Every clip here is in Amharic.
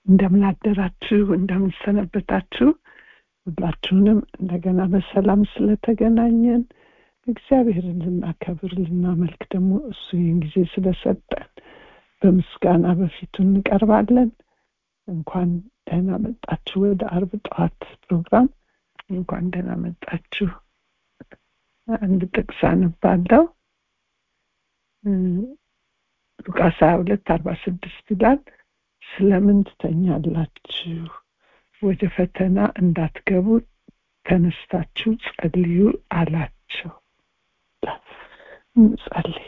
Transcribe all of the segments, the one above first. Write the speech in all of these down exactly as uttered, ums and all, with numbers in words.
እንደምን አደራችሁ እንደምን ሰነበታችሁ ሁላችሁንም እንደገና በሰላም ስለተገናኘን እግዚአብሔርን ልናከብር ልናመልክ ደግሞ እሱ ይህን ጊዜ ስለሰጠን በምስጋና በፊቱ እንቀርባለን። እንኳን ደህና መጣችሁ ወደ ዓርብ ጠዋት ፕሮግራም። እንኳን ደህና መጣችሁ። አንድ ጥቅስ አነባለሁ። ሉቃስ ሃያ ሁለት አርባ ስድስት ይላል፣ ስለምን ትተኛላችሁ? ወደ ፈተና እንዳትገቡ ተነስታችሁ ጸልዩ አላቸው። እንጸልይ።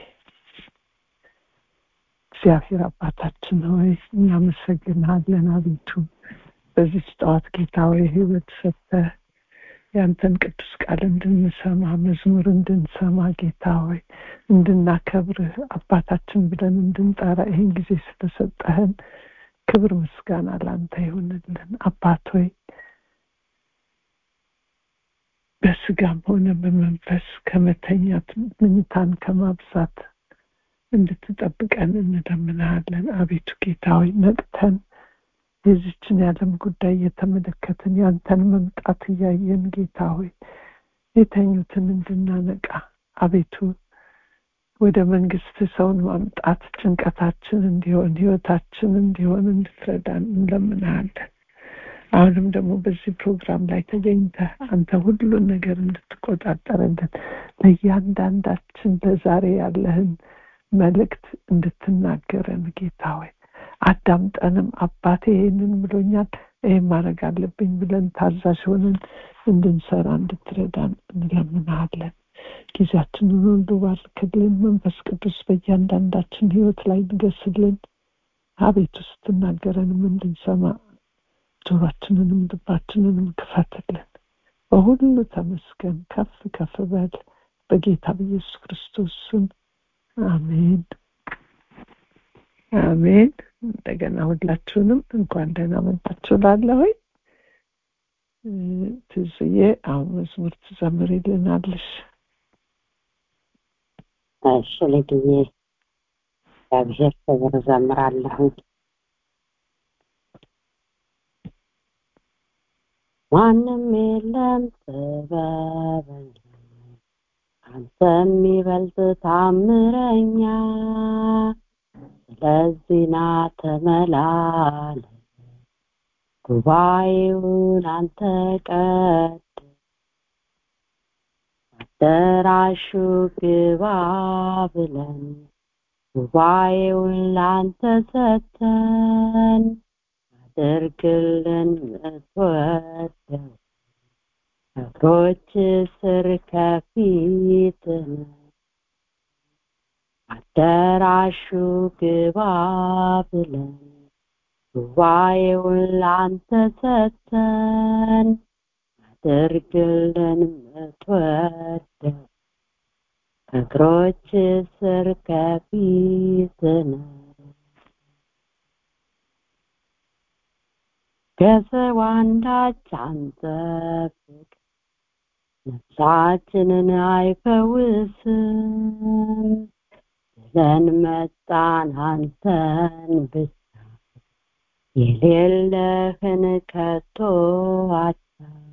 እግዚአብሔር አባታችን ሆይ እናመሰግናለን። አቤቱ በዚህ ጠዋት ጌታ ሆይ ሕይወት ሰጥተህ ያንተን ቅዱስ ቃል እንድንሰማ መዝሙር እንድንሰማ ጌታ ሆይ እንድናከብርህ አባታችን ብለን እንድንጠራ ይህን ጊዜ ስለሰጠህን ክብር ምስጋና ላንተ ይሁንልን። አባት ሆይ በስጋም ሆነ በመንፈስ ከመተኛት ምኝታን ከማብዛት እንድትጠብቀን እንለምናለን። አቤቱ ጌታ ሆይ ነቅተን የዚችን የዓለም ጉዳይ እየተመለከትን ያንተን መምጣት እያየን ጌታ ሆይ የተኙትን እንድናነቃ አቤቱ ወደ መንግስት ሰውን ማምጣት ጭንቀታችን እንዲሆን ህይወታችን እንዲሆን እንድትረዳን እንለምናለን። አሁንም ደግሞ በዚህ ፕሮግራም ላይ ተገኝተህ አንተ ሁሉን ነገር እንድትቆጣጠርልን ለእያንዳንዳችን ለዛሬ ያለህን መልእክት እንድትናገረን ጌታ ሆይ አዳምጠንም አባቴ ይህንን ብሎኛል ይህን ማድረግ አለብኝ ብለን ታዛዥ ሆነን እንድንሰራ እንድትረዳን እንለምናለን። ጊዜያችንን ሁሉ ባርክልን። መንፈስ ቅዱስ በእያንዳንዳችን ህይወት ላይ ንገስልን። አቤቱ ስትናገረንም እንድንሰማ ጆሮአችንንም ልባችንንም ክፈትልን። በሁሉ ተመስገን፣ ከፍ ከፍ በል። በጌታ በኢየሱስ ክርስቶስ ስም አሜን አሜን። እንደገና ሁላችሁንም እንኳን ደህና መጣችሁ እላለሁኝ። ትዝዬ አሁን መዝሙር ትዘምሪልናለሽ? እሺ ልጅዬ፣ እግዚአብሔር ክብር እዘምራለሁ። ማንም የለም ጥበበኛ አንተ የሚበልጥ ታምረኛ፣ ስለዚህ ና ተመላለስ ጉባኤውን አንተ ቀድ አዳራሹ ግባ ብለን ጉባኤውን ላንተ ሰተን አድርግልን ምትወደው እግሮች ስር ከፊትን አዳራሹ ግባ ብለን ጉባኤውን ላንተ ሰተን አድርግልን ምትወደው እግሮች ስር ከፊትን ከሰው አንዳች አንጠብቅ ነፍሳችንን አይፈውስም ብለን መጣን አንተን ብቻ የሌለህን ከቶ አታ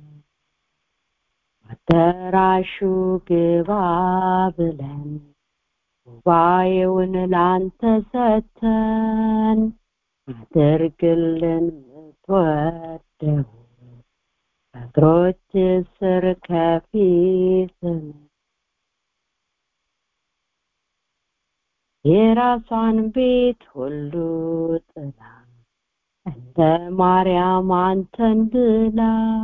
አዳራሹ ግባ ብለን ጉባኤውን ላንተ ሰተን አድርግልን ምትወደው እግሮች ስር ከፊትን የራሷን ቤት ሁሉ ጥላ እንደ ማርያም አንተን ብላ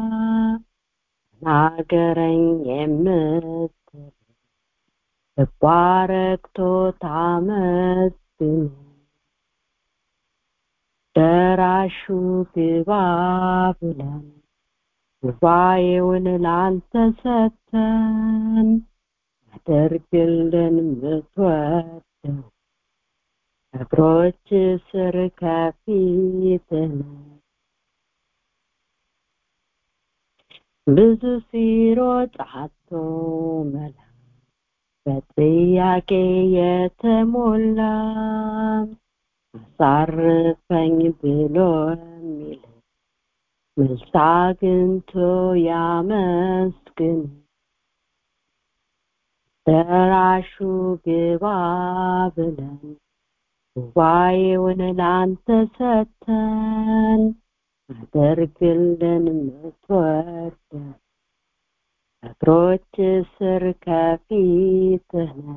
ናገረኝ የምትል ልቧ ረክቶ ታመስግን አዳራሹ ግባ ብለን ጉባኤውን ላንተ ሰተን አድርግልን ምትወደው እግሮች ስር ከፊትን ብዙ ሲሮጥ አጥቶ መላ በጥያቄ የተሞላ አሳርፈኝ ብሎ የሚል መልስ አግኝቶ ያመስግን ደራሹ ግባ ብለን ጉባኤውን ላንተ ሰተን አደርግልን ምትወደን እግሮች ስር ከፊትህ ነን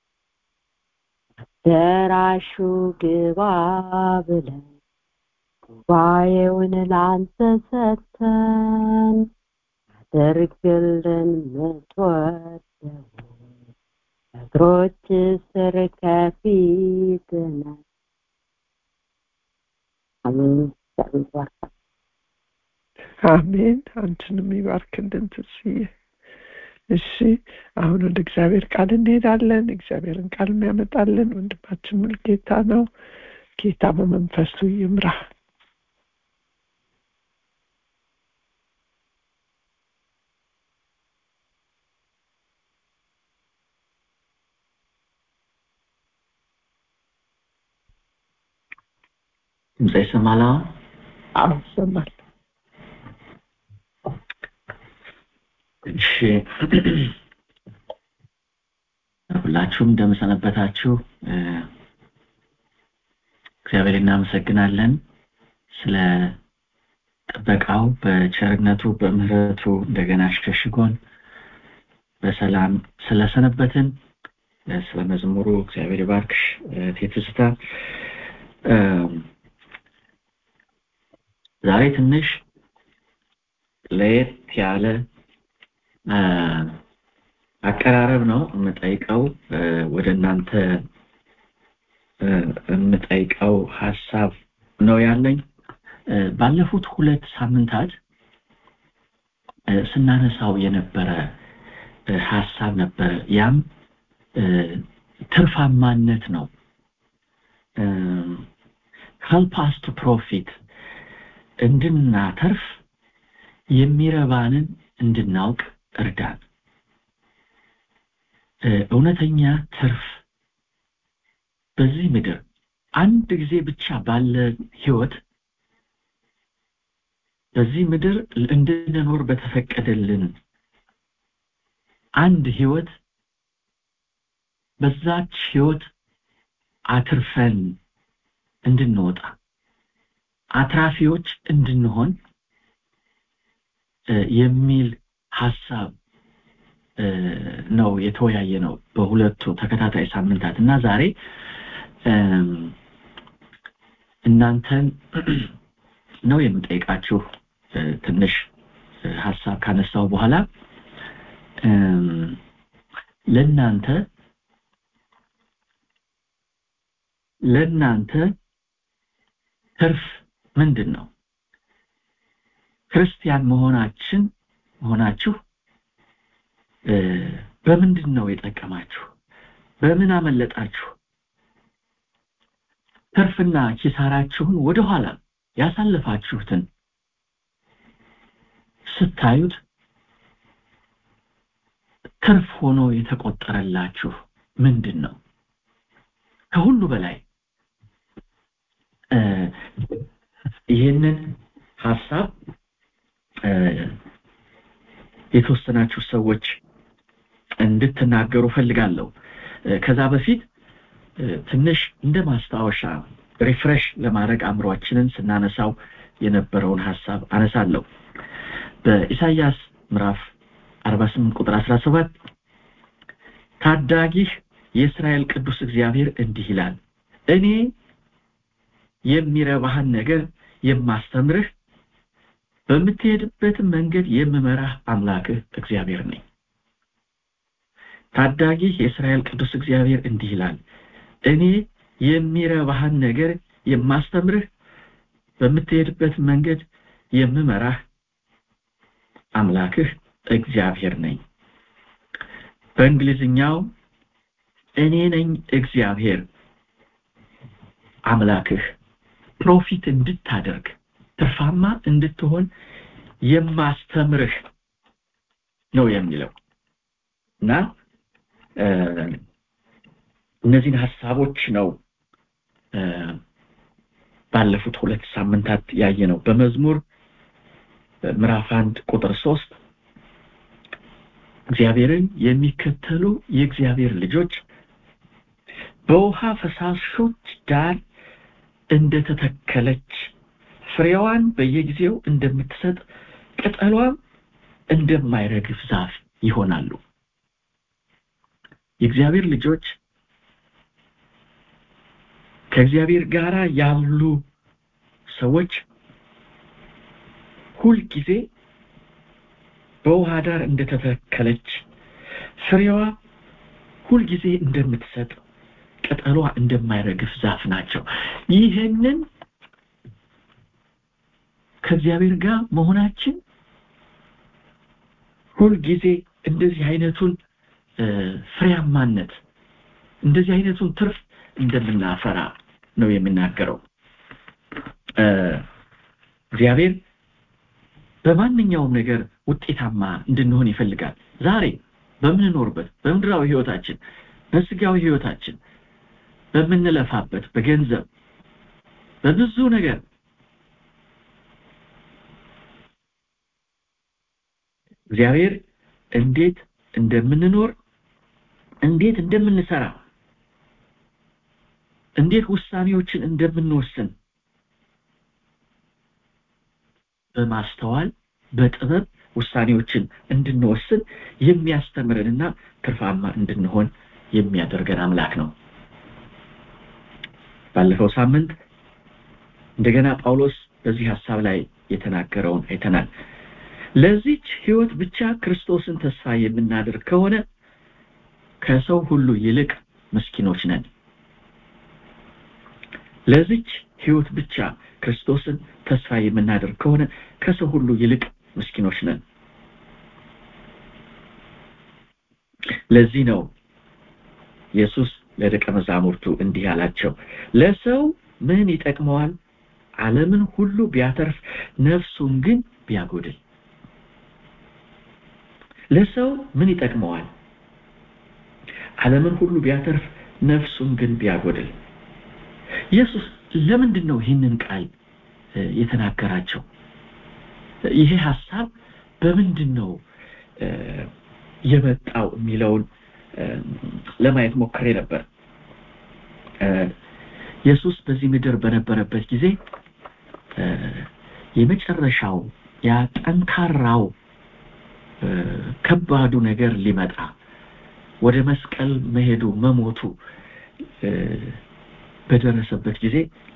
ደራሹ ግባ ብለን ጉባኤውን ላንተ ሰተን አደርግልን ምትወደን እግሮች ስር ከፊትህ ነን። አሜን። አሜን። አንቺንም ይባርክልን ትስዬ። እሺ አሁን ወደ እግዚአብሔር ቃል እንሄዳለን። እግዚአብሔርን ቃል የሚያመጣልን ወንድማችን ሙልጌታ ነው። ጌታ በመንፈሱ ይምራ። ድምጼ ይሰማል? አዎ ይሰማል። እሺ ሁላችሁም እንደምሰነበታችሁ እግዚአብሔር እናመሰግናለን ስለ ጥበቃው በቸርነቱ በምህረቱ እንደገና ሸሽጎን በሰላም ስለሰነበትን ስለ መዝሙሩ እግዚአብሔር ይባርክሽ ትዝታ። ዛሬ ትንሽ ለየት ያለ አቀራረብ ነው የምጠይቀው ወደ እናንተ የምጠይቀው ሐሳብ ነው ያለኝ። ባለፉት ሁለት ሳምንታት ስናነሳው የነበረ ሐሳብ ነበር። ያም ትርፋማነት ነው። help us to profit እንድናተርፍ የሚረባንን እንድናውቅ እርዳን። እውነተኛ ትርፍ በዚህ ምድር አንድ ጊዜ ብቻ ባለ ህይወት በዚህ ምድር እንድንኖር በተፈቀደልን አንድ ህይወት በዛች ህይወት አትርፈን እንድንወጣ አትራፊዎች እንድንሆን የሚል ሐሳብ ነው የተወያየ ነው በሁለቱ ተከታታይ ሳምንታት እና ዛሬ እናንተን ነው የምጠይቃችሁ። ትንሽ ሐሳብ ካነሳው በኋላ ለናንተ ለናንተ ትርፍ ምንድነው? ክርስቲያን መሆናችን መሆናችሁ በምንድን ነው የጠቀማችሁ? በምን አመለጣችሁ? ትርፍና ኪሳራችሁን ወደ ኋላ ያሳለፋችሁትን ስታዩት ትርፍ ሆኖ የተቆጠረላችሁ ምንድነው? ከሁሉ በላይ ይሄንን ሐሳብ የተወሰናችሁ ሰዎች እንድትናገሩ ፈልጋለሁ። ከዛ በፊት ትንሽ እንደ ማስታወሻ ሪፍሬሽ ለማድረግ አእምሮአችንን ስናነሳው የነበረውን ሐሳብ አነሳለሁ። በኢሳይያስ ምዕራፍ አርባ ስምንት ቁጥር አስራ ሰባት ታዳጊህ የእስራኤል ቅዱስ እግዚአብሔር እንዲህ ይላል፣ እኔ የሚረባህን ነገር የማስተምርህ በምትሄድበት መንገድ የምመራህ አምላክህ እግዚአብሔር ነኝ። ታዳጊህ የእስራኤል ቅዱስ እግዚአብሔር እንዲህ ይላል፣ እኔ የሚረባህን ነገር የማስተምርህ በምትሄድበት መንገድ የምመራህ አምላክህ እግዚአብሔር ነኝ። በእንግሊዝኛው እኔ ነኝ እግዚአብሔር አምላክህ ፕሮፊት እንድታደርግ ትርፋማ እንድትሆን የማስተምርህ ነው የሚለው እና እነዚህን ሐሳቦች ነው ባለፉት ሁለት ሳምንታት ያየነው በመዝሙር ምዕራፍ አንድ ቁጥር ሶስት እግዚአብሔርን የሚከተሉ የእግዚአብሔር ልጆች በውሃ ፈሳሾች ዳር እንደተተከለች ፍሬዋን በየጊዜው እንደምትሰጥ ቅጠሏም እንደማይረግፍ ዛፍ ይሆናሉ። የእግዚአብሔር ልጆች ከእግዚአብሔር ጋር ያሉ ሰዎች ሁል ጊዜ በውሃ ዳር እንደተተከለች ፍሬዋ ሁል ጊዜ እንደምትሰጥ ቅጠሏ እንደማይረግፍ ዛፍ ናቸው። ይሄንን ከእግዚአብሔር ጋር መሆናችን ሁል ጊዜ እንደዚህ አይነቱን ፍሬያማነት እንደዚህ አይነቱን ትርፍ እንደምናፈራ ነው የሚናገረው። እግዚአብሔር በማንኛውም ነገር ውጤታማ እንድንሆን ይፈልጋል። ዛሬ በምንኖርበት በምድራዊ ህይወታችን በስጋዊ ህይወታችን በምንለፋበት በገንዘብ በብዙ ነገር እግዚአብሔር እንዴት እንደምንኖር እንዴት እንደምንሰራ እንዴት ውሳኔዎችን እንደምንወስን በማስተዋል በጥበብ ውሳኔዎችን እንድንወስን የሚያስተምረንና ትርፋማ እንድንሆን የሚያደርገን አምላክ ነው። ባለፈው ሳምንት እንደገና ጳውሎስ በዚህ ሐሳብ ላይ የተናገረውን አይተናል። ለዚህች ህይወት ብቻ ክርስቶስን ተስፋ የምናደርግ ከሆነ ከሰው ሁሉ ይልቅ ምስኪኖች ነን። ለዚህች ህይወት ብቻ ክርስቶስን ተስፋ የምናደርግ ከሆነ ከሰው ሁሉ ይልቅ ምስኪኖች ነን። ለዚህ ነው ኢየሱስ ለደቀ መዛሙርቱ እንዲህ አላቸው፣ ለሰው ምን ይጠቅመዋል ዓለምን ሁሉ ቢያተርፍ ነፍሱን ግን ቢያጎድል? ለሰው ምን ይጠቅመዋል ዓለምን ሁሉ ቢያተርፍ ነፍሱን ግን ቢያጎድል? ኢየሱስ ለምንድን ነው ይህንን ቃል የተናገራቸው? ይሄ ሐሳብ በምንድን ነው የመጣው የሚለውን ለማየት ሞክሬ ነበር። ኢየሱስ በዚህ ምድር በነበረበት ጊዜ የመጨረሻው ያ ጠንካራው ከባዱ ነገር ሊመጣ ወደ መስቀል መሄዱ መሞቱ በደረሰበት ጊዜ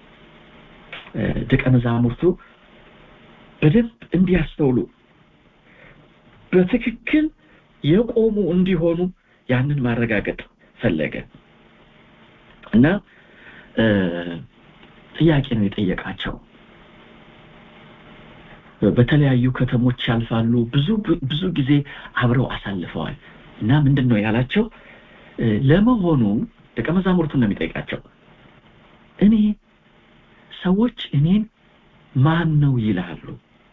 ደቀ መዛሙርቱ በደንብ እንዲያስተውሉ በትክክል የቆሙ እንዲሆኑ ያንን ማረጋገጥ ፈለገ እና ጥያቄ ነው የጠየቃቸው። በተለያዩ ከተሞች ያልፋሉ፣ ብዙ ብዙ ጊዜ አብረው አሳልፈዋል እና ምንድነው ያላቸው? ለመሆኑ ደቀ መዛሙርቱን ነው የሚጠይቃቸው፣ እኔ ሰዎች እኔን ማን ነው ይላሉ?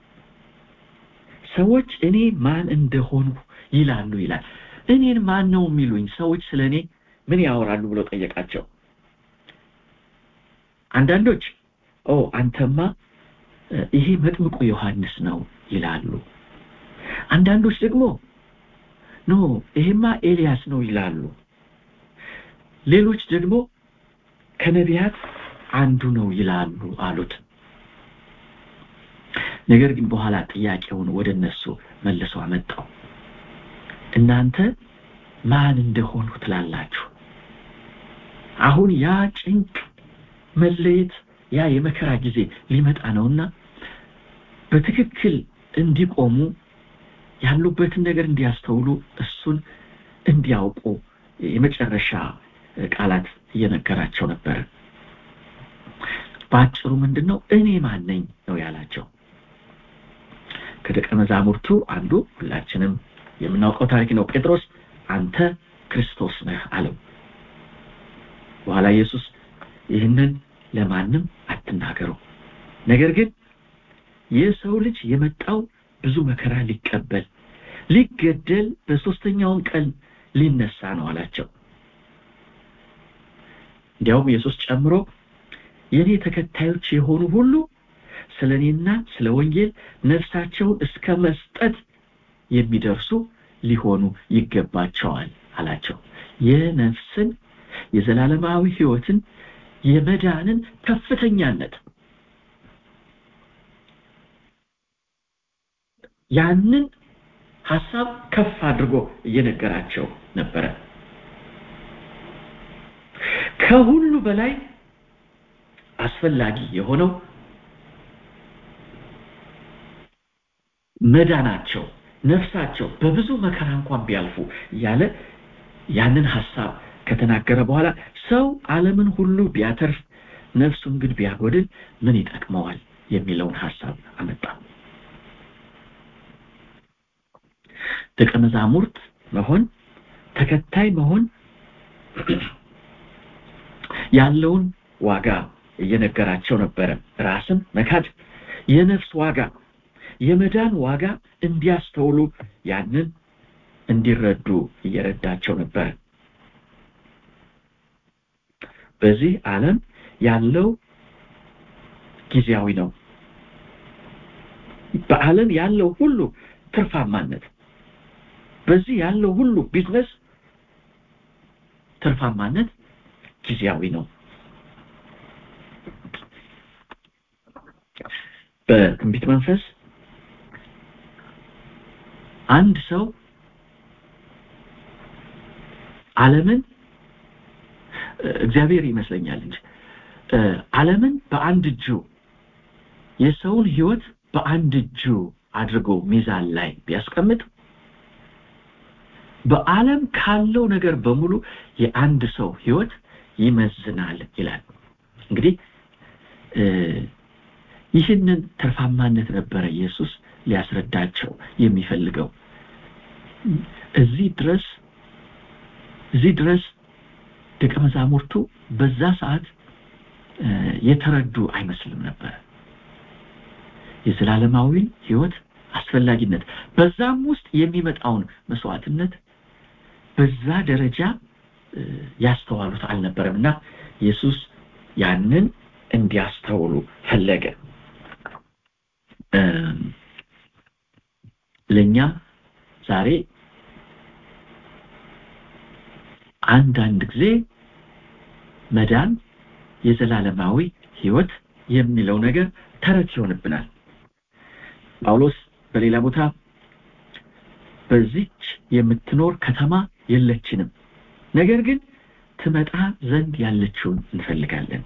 ሰዎች እኔ ማን እንደሆኑ ይላሉ ይላል። እኔን ማን ነው የሚሉኝ ሰዎች ስለኔ ምን ያወራሉ ብሎ ጠየቃቸው። አንዳንዶች ኦ አንተማ ይሄ መጥምቁ ዮሐንስ ነው ይላሉ። አንዳንዶች ደግሞ ኖ ይሄማ ኤልያስ ነው ይላሉ። ሌሎች ደግሞ ከነቢያት አንዱ ነው ይላሉ አሉት። ነገር ግን በኋላ ጥያቄውን ወደነሱ መልሶ አመጣው። እናንተ ማን እንደሆኑ ትላላችሁ? አሁን ያ ጭንቅ መለየት ያ የመከራ ጊዜ ሊመጣ ነውና በትክክል እንዲቆሙ ያሉበትን ነገር እንዲያስተውሉ እሱን እንዲያውቁ የመጨረሻ ቃላት እየነገራቸው ነበር። ባጭሩ ምንድነው እኔ ማን ነኝ ነው ያላቸው። ከደቀ መዛሙርቱ አንዱ ሁላችንም የምናውቀው ታሪክ ነው። ጴጥሮስ አንተ ክርስቶስ ነህ አለው። በኋላ ኢየሱስ ይህንን ለማንም አትናገሩ፣ ነገር ግን የሰው ልጅ የመጣው ብዙ መከራ ሊቀበል ሊገደል በሶስተኛው ቀን ሊነሳ ነው አላቸው። እንዲያውም ኢየሱስ ጨምሮ የኔ ተከታዮች የሆኑ ሁሉ ስለኔና ስለ ወንጌል ነፍሳቸውን እስከ መስጠት የሚደርሱ ሊሆኑ ይገባቸዋል አላቸው። የነፍስን የዘላለማዊ ሕይወትን የመዳንን ከፍተኛነት ያንን ሐሳብ ከፍ አድርጎ እየነገራቸው ነበር። ከሁሉ በላይ አስፈላጊ የሆነው መዳናቸው ነፍሳቸው በብዙ መከራ እንኳን ቢያልፉ ያለ ያንን ሐሳብ ከተናገረ በኋላ ሰው ዓለምን ሁሉ ቢያተርፍ ነፍሱን ግን ቢያጎድል ምን ይጠቅመዋል የሚለውን ሐሳብ አመጣ። ደቀ መዛሙርት መሆን ተከታይ መሆን ያለውን ዋጋ እየነገራቸው ነበር። ራስን መካድ የነፍስ ዋጋ የመዳን ዋጋ እንዲያስተውሉ ያንን እንዲረዱ እየረዳቸው ነበር። በዚህ ዓለም ያለው ጊዜያዊ ነው። በዓለም ያለው ሁሉ ትርፋማነት በዚህ ያለው ሁሉ ቢዝነስ ትርፋማነት ጊዜያዊ ነው። በትንቢት መንፈስ አንድ ሰው ዓለምን እግዚአብሔር ይመስለኛል እንጂ ዓለምን በአንድ እጁ የሰውን ሕይወት በአንድ እጁ አድርጎ ሚዛን ላይ ቢያስቀምጥ በዓለም ካለው ነገር በሙሉ የአንድ ሰው ሕይወት ይመዝናል ይላል። እንግዲህ ይህንን ትርፋማነት ነበር ኢየሱስ ሊያስረዳቸው የሚፈልገው። እዚህ ድረስ እዚህ ድረስ ደቀ መዛሙርቱ በዛ ሰዓት የተረዱ አይመስልም ነበር የዘላለማዊ ሕይወት አስፈላጊነት፣ በዛም ውስጥ የሚመጣውን መስዋዕትነት በዛ ደረጃ ያስተዋሉት አልነበረምና ኢየሱስ ያንን እንዲያስተውሉ ፈለገ። ለኛም ዛሬ አንዳንድ ጊዜ መዳን የዘላለማዊ ሕይወት የሚለው ነገር ተረት ይሆንብናል። ጳውሎስ በሌላ ቦታ በዚች የምትኖር ከተማ የለችንም፣ ነገር ግን ትመጣ ዘንድ ያለችውን እንፈልጋለን።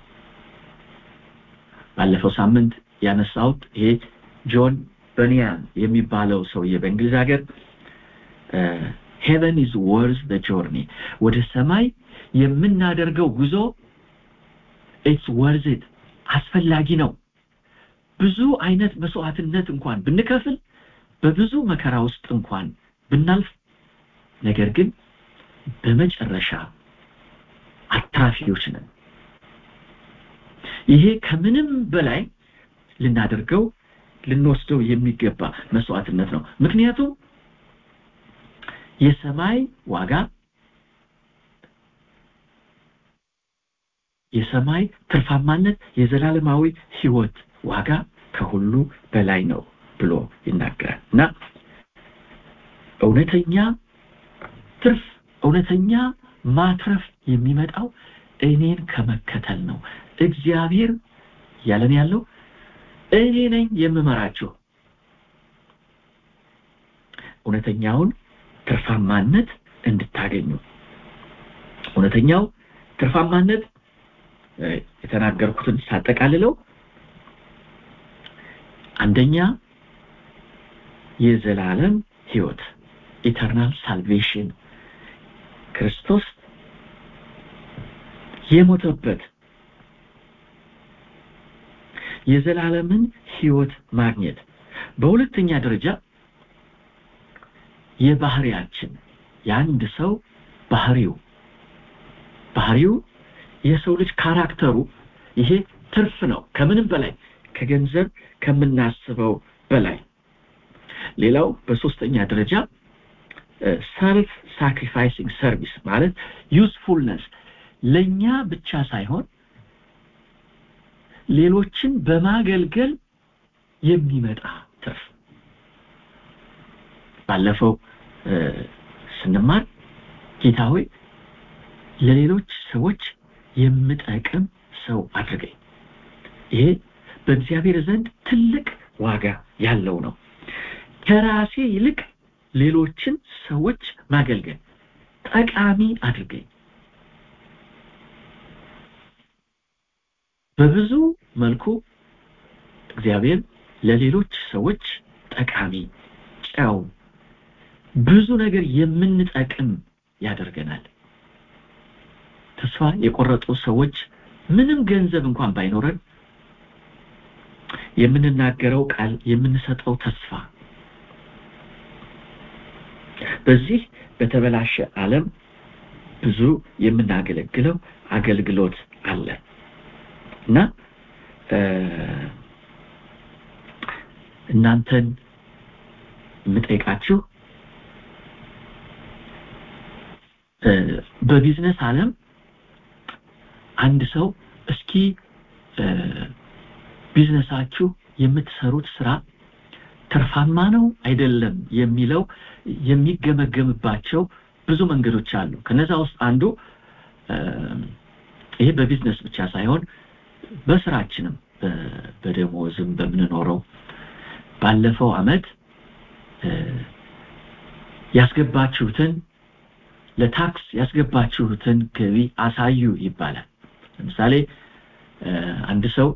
ባለፈው ሳምንት ያነሳሁት ይሄ ጆን በኒያን የሚባለው ሰውዬ በእንግሊዝ ሀገር heaven is worth the journey ወደ ሰማይ የምናደርገው ጉዞ it's worth it አስፈላጊ ነው። ብዙ አይነት መስዋዕትነት እንኳን ብንከፍል በብዙ መከራ ውስጥ እንኳን ብናልፍ ነገር ግን በመጨረሻ አትራፊዎች ነን። ይሄ ከምንም በላይ ልናደርገው ልንወስደው የሚገባ መስዋዕትነት ነው። ምክንያቱም የሰማይ ዋጋ የሰማይ ትርፋማነት የዘላለማዊ ሕይወት ዋጋ ከሁሉ በላይ ነው ብሎ ይናገራል። እና እውነተኛ ትርፍ እውነተኛ ማትረፍ የሚመጣው እኔን ከመከተል ነው። እግዚአብሔር ያለን ያለው እኔ ነኝ የምመራችሁ። እውነተኛውን ትርፋማነት እንድታገኙ እውነተኛው ትርፋማነት የተናገርኩትን ሳጠቃልለው አንደኛ የዘላለም ሕይወት ኢተርናል ሳልቬሽን ክርስቶስ የሞተበት የዘላለምን ሕይወት ማግኘት። በሁለተኛ ደረጃ የባህሪያችን የአንድ ሰው ባህሪው ባህሪው የሰው ልጅ ካራክተሩ ይሄ ትርፍ ነው ከምንም በላይ ከገንዘብ ከምናስበው በላይ። ሌላው በሶስተኛ ደረጃ ሰልፍ ሳክሪፋይሲንግ ሰርቪስ ማለት ዩዝፉልነስ ለኛ ብቻ ሳይሆን ሌሎችን በማገልገል የሚመጣ ትርፍ። ባለፈው ስንማር ጌታ ሆይ ለሌሎች ሰዎች የምጠቅም ሰው አድርገኝ። ይሄ በእግዚአብሔር ዘንድ ትልቅ ዋጋ ያለው ነው። ከራሴ ይልቅ ሌሎችን ሰዎች ማገልገል ጠቃሚ አድርገኝ። በብዙ መልኩ እግዚአብሔር ለሌሎች ሰዎች ጠቃሚ ጨው ብዙ ነገር የምንጠቅም ያደርገናል። ተስፋ የቆረጡ ሰዎች ምንም ገንዘብ እንኳን ባይኖረን የምንናገረው ቃል የምንሰጠው ተስፋ በዚህ በተበላሸ ዓለም ብዙ የምናገለግለው አገልግሎት አለ እና እናንተን የምጠይቃችሁ በቢዝነስ ዓለም አንድ ሰው እስኪ ቢዝነሳችሁ የምትሰሩት ስራ ትርፋማ ነው አይደለም የሚለው የሚገመገምባቸው ብዙ መንገዶች አሉ። ከነዛ ውስጥ አንዱ ይሄ በቢዝነስ ብቻ ሳይሆን በስራችንም በደሞዝም በምንኖረው ባለፈው አመት ያስገባችሁትን ለታክስ ያስገባችሁትን ገቢ አሳዩ ይባላል። ለምሳሌ አንድ ሰው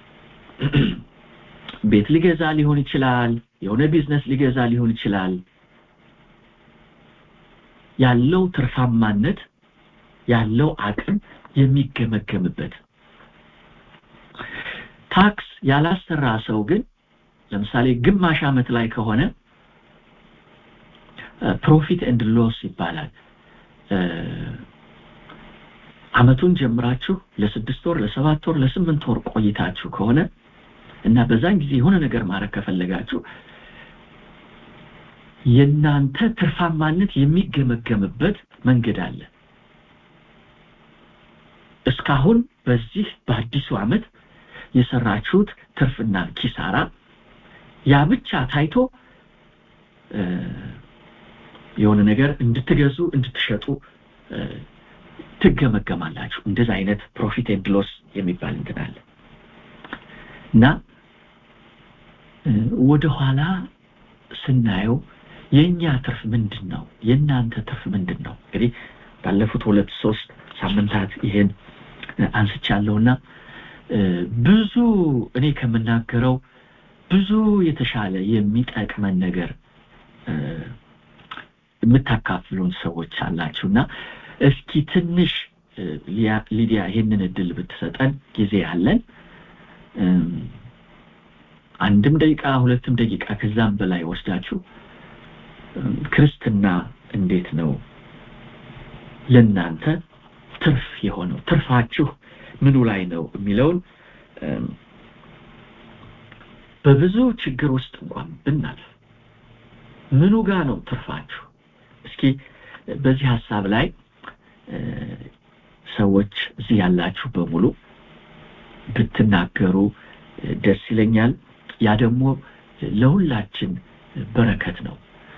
ቤት ሊገዛ ሊሆን ይችላል፣ የሆነ ቢዝነስ ሊገዛ ሊሆን ይችላል። ያለው ትርፋማነት ያለው አቅም የሚገመገምበት። ታክስ ያላሰራ ሰው ግን ለምሳሌ ግማሽ አመት ላይ ከሆነ ፕሮፊት ኤንድ ሎስ ይባላል። አመቱን ጀምራችሁ ለስድስት ወር ለሰባት ወር ለስምንት ወር ቆይታችሁ ከሆነ እና በዛን ጊዜ የሆነ ነገር ማድረግ ከፈለጋችሁ የናንተ ትርፋማነት የሚገመገምበት መንገድ አለ። እስካሁን በዚህ በአዲሱ አመት የሰራችሁት ትርፍና ኪሳራ ያ ብቻ ታይቶ የሆነ ነገር እንድትገዙ እንድትሸጡ ትገመገማላችሁ። እንደዛ አይነት ፕሮፊት ኤንድ ሎስ የሚባል እንትን አለ እና ወደ ኋላ ስናየው የኛ ትርፍ ምንድነው? የናንተ ትርፍ ምንድነው? እንግዲህ ባለፉት ሁለት ሶስት ሳምንታት ይሄን አንስቻለሁና ብዙ እኔ ከምናገረው ብዙ የተሻለ የሚጠቅመን ነገር የምታካፍሉን ሰዎች አላችሁና እስኪ ትንሽ ሊዲያ ይሄንን እድል ብትሰጠን ጊዜ አለን። አንድም ደቂቃ ሁለትም ደቂቃ ከዛም በላይ ወስዳችሁ ክርስትና እንዴት ነው ለናንተ ትርፍ የሆነው? ትርፋችሁ ምኑ ላይ ነው የሚለውን በብዙ ችግር ውስጥ እንኳን ብናልፍ ምኑ ጋር ነው ትርፋችሁ? እስኪ በዚህ ሐሳብ ላይ ሰዎች እዚህ ያላችሁ በሙሉ ብትናገሩ ደስ ይለኛል። ያ ደግሞ ለሁላችን በረከት ነው።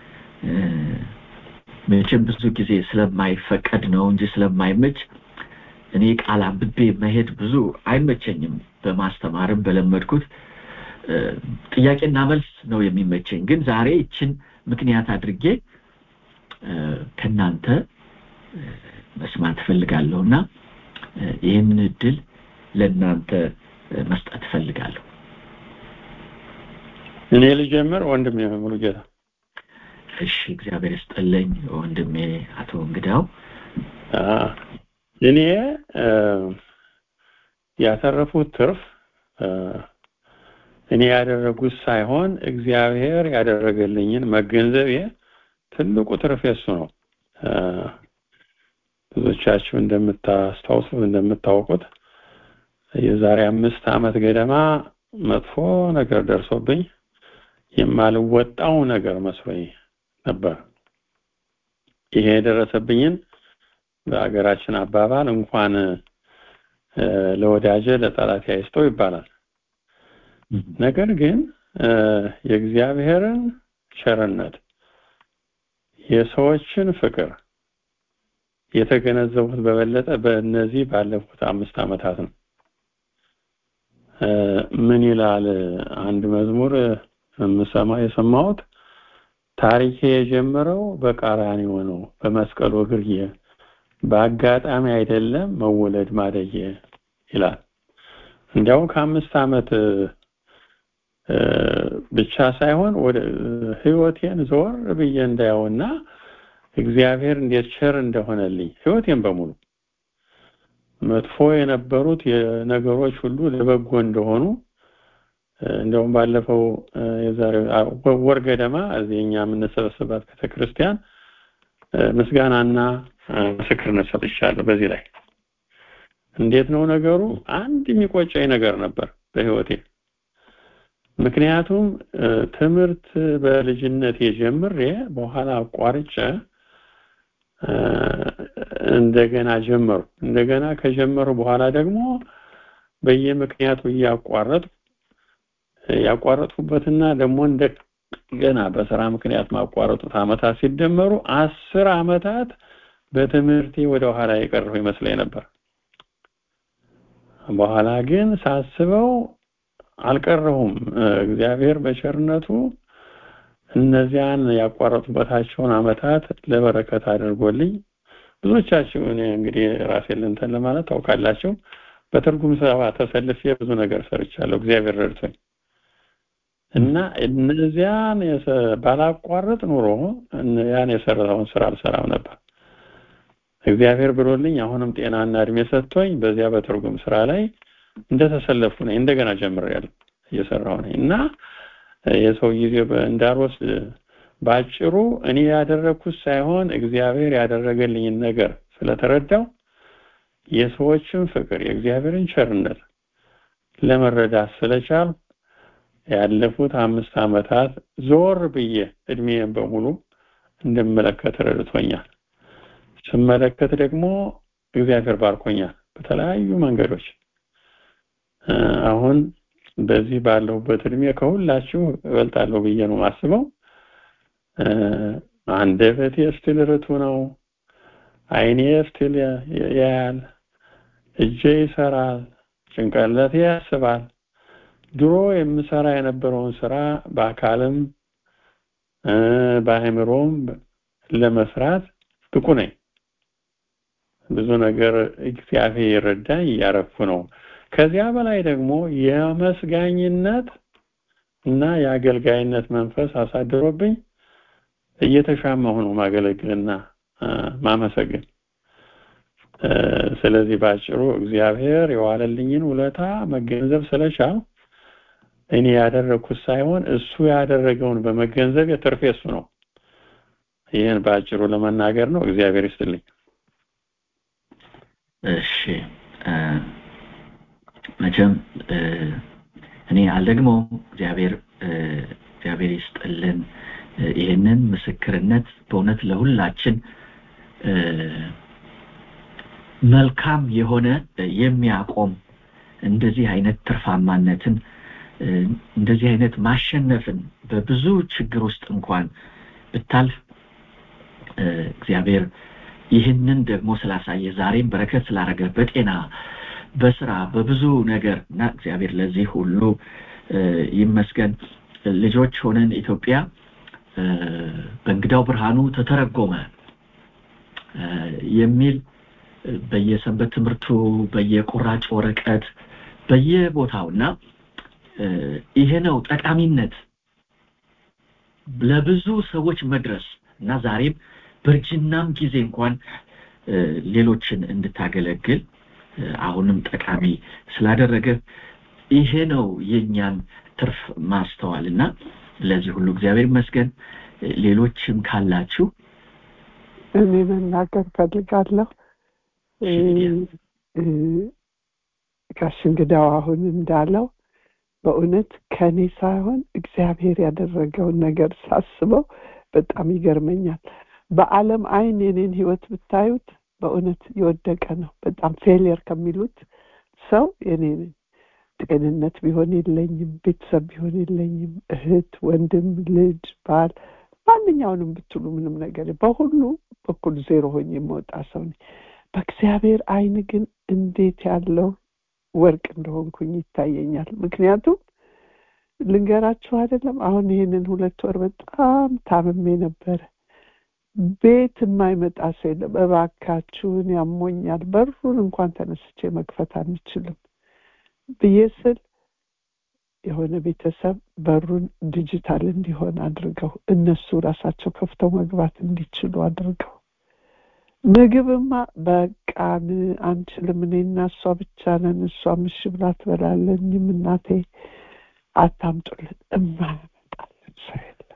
መቼም ብዙ ጊዜ ስለማይፈቀድ ነው እንጂ ስለማይመች እኔ ቃል አንብቤ መሄድ ብዙ አይመቸኝም። በማስተማርም በለመድኩት ጥያቄና መልስ ነው የሚመቸኝ። ግን ዛሬ እቺን ምክንያት አድርጌ ከናንተ መስማት ፈልጋለሁና ይሄንን እድል ለናንተ መስጠት ፈልጋለሁ። እኔ ልጀምር ወንድሜ ሙሉጌታ? እሺ፣ እግዚአብሔር ይስጥልኝ ወንድሜ አቶ እንግዳው። እኔ ያተረፉት ትርፍ እኔ ያደረጉት ሳይሆን እግዚአብሔር ያደረገልኝን መገንዘቤ ትልቁ ትርፍ የሱ ነው። ብዙዎቻችሁ እንደምታስታውሱ እንደምታውቁት የዛሬ አምስት አመት ገደማ መጥፎ ነገር ደርሶብኝ የማልወጣው ነገር መስሎኝ ነበር። ይሄ ደረሰብኝን በአገራችን አባባል እንኳን ለወዳጀ ለጠላት አይስጠው ይባላል። ነገር ግን የእግዚአብሔርን ቸርነት የሰዎችን ፍቅር የተገነዘቡት በበለጠ በእነዚህ ባለፉት አምስት ዓመታት ነው። ምን ይላል አንድ መዝሙር የምሰማ የሰማሁት ታሪኬ የጀመረው በቀራንዮ ነው በመስቀሉ ግርጌ በአጋጣሚ አይደለም መወለድ ማደጌ ይላል። እንዲያው ከአምስት ዓመት ብቻ ሳይሆን ወደ ህይወቴን ዞር ብዬ እንዳየውና እግዚአብሔር እንዴት ቸር እንደሆነልኝ ህይወቴን በሙሉ መጥፎ የነበሩት የነገሮች ሁሉ ለበጎ እንደሆኑ እንደውም ባለፈው የዛሬ ወር ገደማ እዚህኛ የምንሰበሰባት ቤተክርስቲያን ምስጋናና ምስክርነት ሰጥቻለሁ። በዚህ ላይ እንዴት ነው ነገሩ? አንድ የሚቆጨኝ ነገር ነበር በህይወቴ። ምክንያቱም ትምህርት በልጅነት የጀምሬ በኋላ አቋርጬ እንደገና ጀመሩ እንደገና ከጀመሩ በኋላ ደግሞ በየምክንያቱ ያቋረጥ ያቋረጥኩበትና ደግሞ እንደገና በስራ ምክንያት ማቋረጡት አመታት ሲደመሩ አስር አመታት በትምህርቴ ወደ ኋላ የቀረሁ ይመስለኝ ነበር። በኋላ ግን ሳስበው አልቀረሁም። እግዚአብሔር በቸርነቱ እነዚያን ያቋረጡበታቸውን አመታት ለበረከት አድርጎልኝ ብዙዎቻችሁ እኔ እንግዲህ ራሴን ለእንትን ለማለት ታውቃላችሁ በትርጉም ስራ ተሰልፌ ብዙ ነገር ሰርቻለሁ እግዚአብሔር ረድቶኝ እና እነዚያን ባላቋረጥ ኑሮ ያን የሰራውን ስራ አልሰራም ነበር። እግዚአብሔር ብሎልኝ አሁንም ጤናና እድሜ ሰጥቶኝ በዚያ በትርጉም ስራ ላይ እንደተሰለፉ ነኝ እንደገና ጀምሬያለሁ እየሰራሁ ነኝ እና የሰው ጊዜ እንዳሮስ ባጭሩ እኔ ያደረኩት ሳይሆን እግዚአብሔር ያደረገልኝ ነገር ስለተረዳው የሰዎችን ፍቅር የእግዚአብሔርን ቸርነት ለመረዳት ስለቻል ያለፉት አምስት አመታት ዞር ብዬ እድሜን በሙሉ እንደምመለከት ረድቶኛል። ስመለከት ደግሞ እግዚአብሔር ባርኮኛል በተለያዩ መንገዶች። አሁን በዚህ ባለሁበት እድሜ ከሁላችሁ እበልጣለሁ ብዬ ነው ማስበው። አንደበቴ ስቲል ርቱ ነው፣ አይኔ ስቲል ያያል፣ እጄ ይሰራል፣ ጭንቅላቴ ያስባል። ድሮ የምሰራ የነበረውን ስራ በአካልም በአእምሮም ለመስራት ብቁ ነኝ። ብዙ ነገር እግዚአብሔር ይረዳኝ ያረፉ ነው። ከዚያ በላይ ደግሞ የመስጋኝነት እና የአገልጋይነት መንፈስ አሳድሮብኝ እየተሻማሁ ነው ማገለግልና ማመሰግን። ስለዚህ ባጭሩ እግዚአብሔር የዋለልኝን ውለታ መገንዘብ ስለቻልኩ እኔ ያደረኩት ሳይሆን እሱ ያደረገውን በመገንዘብ የተርፌ እሱ ነው። ይሄን ባጭሩ ለመናገር ነው። እግዚአብሔር ይስጥልኝ። እሺ መቼም እኔ አልደግመው እግዚአብሔር እግዚአብሔር ይስጥልን። ይሄንን ምስክርነት በእውነት ለሁላችን መልካም የሆነ የሚያቆም እንደዚህ አይነት ትርፋማነትን እንደዚህ አይነት ማሸነፍን በብዙ ችግር ውስጥ እንኳን ብታልፍ እግዚአብሔር ይህንን ደግሞ ስላሳየ ዛሬም በረከት ስላደረገ በጤና በስራ በብዙ ነገርና እግዚአብሔር ለዚህ ሁሉ ይመስገን። ልጆች ሆነን ኢትዮጵያ በእንግዳው ብርሃኑ ተተረጎመ የሚል በየሰንበት ትምህርቱ በየቁራጭ ወረቀት በየቦታውና ይሄ ነው ጠቃሚነት ለብዙ ሰዎች መድረስ እና ዛሬም በርጅናም ጊዜ እንኳን ሌሎችን እንድታገለግል አሁንም ጠቃሚ ስላደረገ ይሄ ነው የኛን ትርፍ ማስተዋልና ለዚህ ሁሉ እግዚአብሔር ይመስገን። ሌሎችም ካላችሁ እኔ መናገር ፈልጋለሁ። ጋሽ እንግዳው አሁን እንዳለው በእውነት ከኔ ሳይሆን እግዚአብሔር ያደረገውን ነገር ሳስበው በጣም ይገርመኛል። በዓለም አይን የኔን ህይወት ብታዩት በእውነት የወደቀ ነው። በጣም ፌሊየር ከሚሉት ሰው የኔ ጤንነት ቢሆን የለኝም፣ ቤተሰብ ቢሆን የለኝም፣ እህት፣ ወንድም፣ ልጅ፣ ባል ማንኛውንም ብትሉ ምንም ነገር በሁሉ በኩል ዜሮ ሆኜ የምወጣ ሰው ነኝ። በእግዚአብሔር አይን ግን እንዴት ያለው ወርቅ እንደሆንኩኝ ይታየኛል። ምክንያቱም ልንገራችሁ አይደለም አሁን ይሄንን ሁለት ወር በጣም ታምሜ ነበር። ቤት የማይመጣ ሰው የለም። እባካችሁን ያሞኛል፣ በሩን እንኳን ተነስቼ መክፈት አንችልም ብዬ ስል የሆነ ቤተሰብ በሩን ዲጂታል እንዲሆን አድርገው እነሱ ራሳቸው ከፍተው መግባት እንዲችሉ አድርገው ምግብማ በቃን አንችልም እኔና እሷ ብቻ ነን፣ እሷ ምሽ ብላ ትበላለኝም እናቴ አታምጡልን እማያመጣልን ሰው የለም።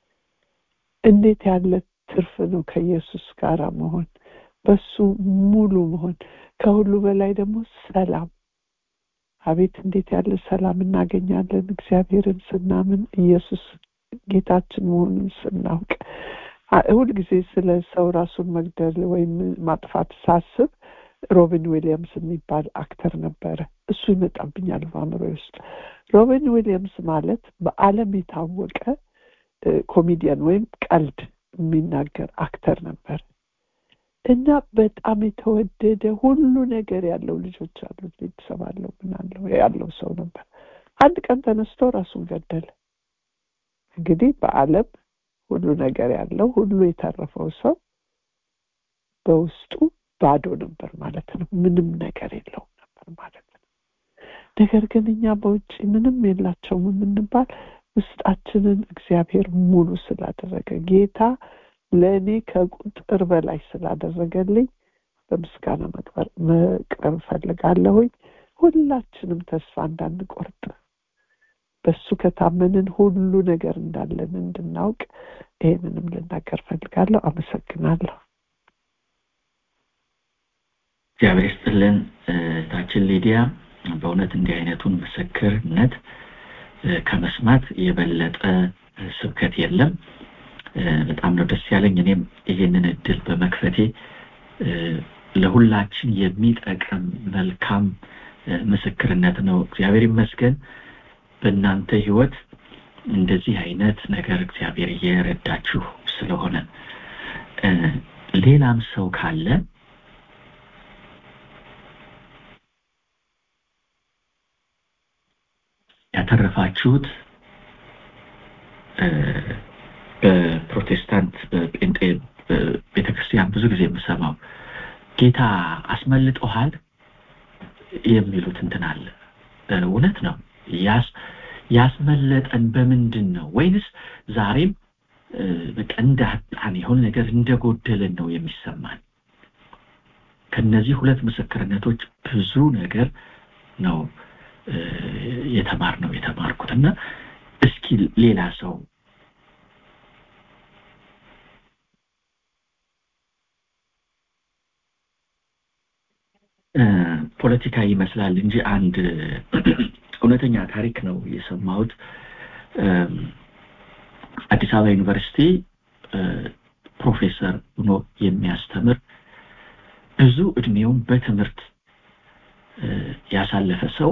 እንዴት ያለ ትርፍ ነው ከኢየሱስ ጋር መሆን፣ በሱ ሙሉ መሆን። ከሁሉ በላይ ደግሞ ሰላም። አቤት እንዴት ያለ ሰላም እናገኛለን እግዚአብሔርን ስናምን፣ ኢየሱስ ጌታችን መሆኑን ስናውቅ። ሁልጊዜ ስለ ሰው ራሱን መግደል ወይም ማጥፋት ሳስብ ሮቢን ዊሊያምስ የሚባል አክተር ነበረ። እሱ ይመጣብኛል በአእምሮዬ ውስጥ። ሮቢን ዊሊያምስ ማለት በዓለም የታወቀ ኮሜዲያን ወይም ቀልድ የሚናገር አክተር ነበር እና በጣም የተወደደ ሁሉ ነገር ያለው ልጆች አሉት፣ ቤተሰብ አለው፣ ምን አለው ያለው ሰው ነበር። አንድ ቀን ተነስቶ ራሱን ገደለ። እንግዲህ በዓለም ሁሉ ነገር ያለው ሁሉ የተረፈው ሰው በውስጡ ባዶ ነበር ማለት ነው። ምንም ነገር የለውም ነበር ማለት ነው። ነገር ግን እኛ በውጪ ምንም የላቸውም የምንባል ውስጣችንን እግዚአብሔር ሙሉ ስላደረገ ጌታ ለእኔ ከቁጥር በላይ ስላደረገልኝ በምስጋና መቅበር መቅረብ ፈልጋለሁኝ። ሁላችንም ተስፋ እንዳንቆርጥ በሱ ከታመንን ሁሉ ነገር እንዳለን እንድናውቅ ይሄንንም ልናገር ፈልጋለሁ። አመሰግናለሁ። እግዚአብሔር ይስጥልን ታችን ሊዲያ። በእውነት እንዲህ አይነቱን ምስክርነት ከመስማት የበለጠ ስብከት የለም። በጣም ነው ደስ ያለኝ። እኔም ይሄንን እድል በመክፈቴ ለሁላችን የሚጠቅም መልካም ምስክርነት ነው። እግዚአብሔር ይመስገን። በእናንተ ህይወት እንደዚህ አይነት ነገር እግዚአብሔር እየረዳችሁ ስለሆነ ሌላም ሰው ካለ ያተረፋችሁት በፕሮቴስታንት በጴንጤ ቤተክርስቲያን ብዙ ጊዜ የምሰማው ጌታ አስመልጦሃል የሚሉት እንትን አለ። እውነት ነው። ያስ ያስመለጠን በምንድን ነው? ወይንስ ዛሬም በቃ እንዳጣን የሆነ ነገር እንደጎደለን ነው የሚሰማን? ከነዚህ ሁለት ምስክርነቶች ብዙ ነገር ነው የተማርነው የተማርኩትና እስኪ ሌላ ሰው ፖለቲካ ይመስላል እንጂ አንድ እውነተኛ ታሪክ ነው የሰማሁት። አዲስ አበባ ዩኒቨርሲቲ ፕሮፌሰር ሆኖ የሚያስተምር ብዙ እድሜውን በትምህርት ያሳለፈ ሰው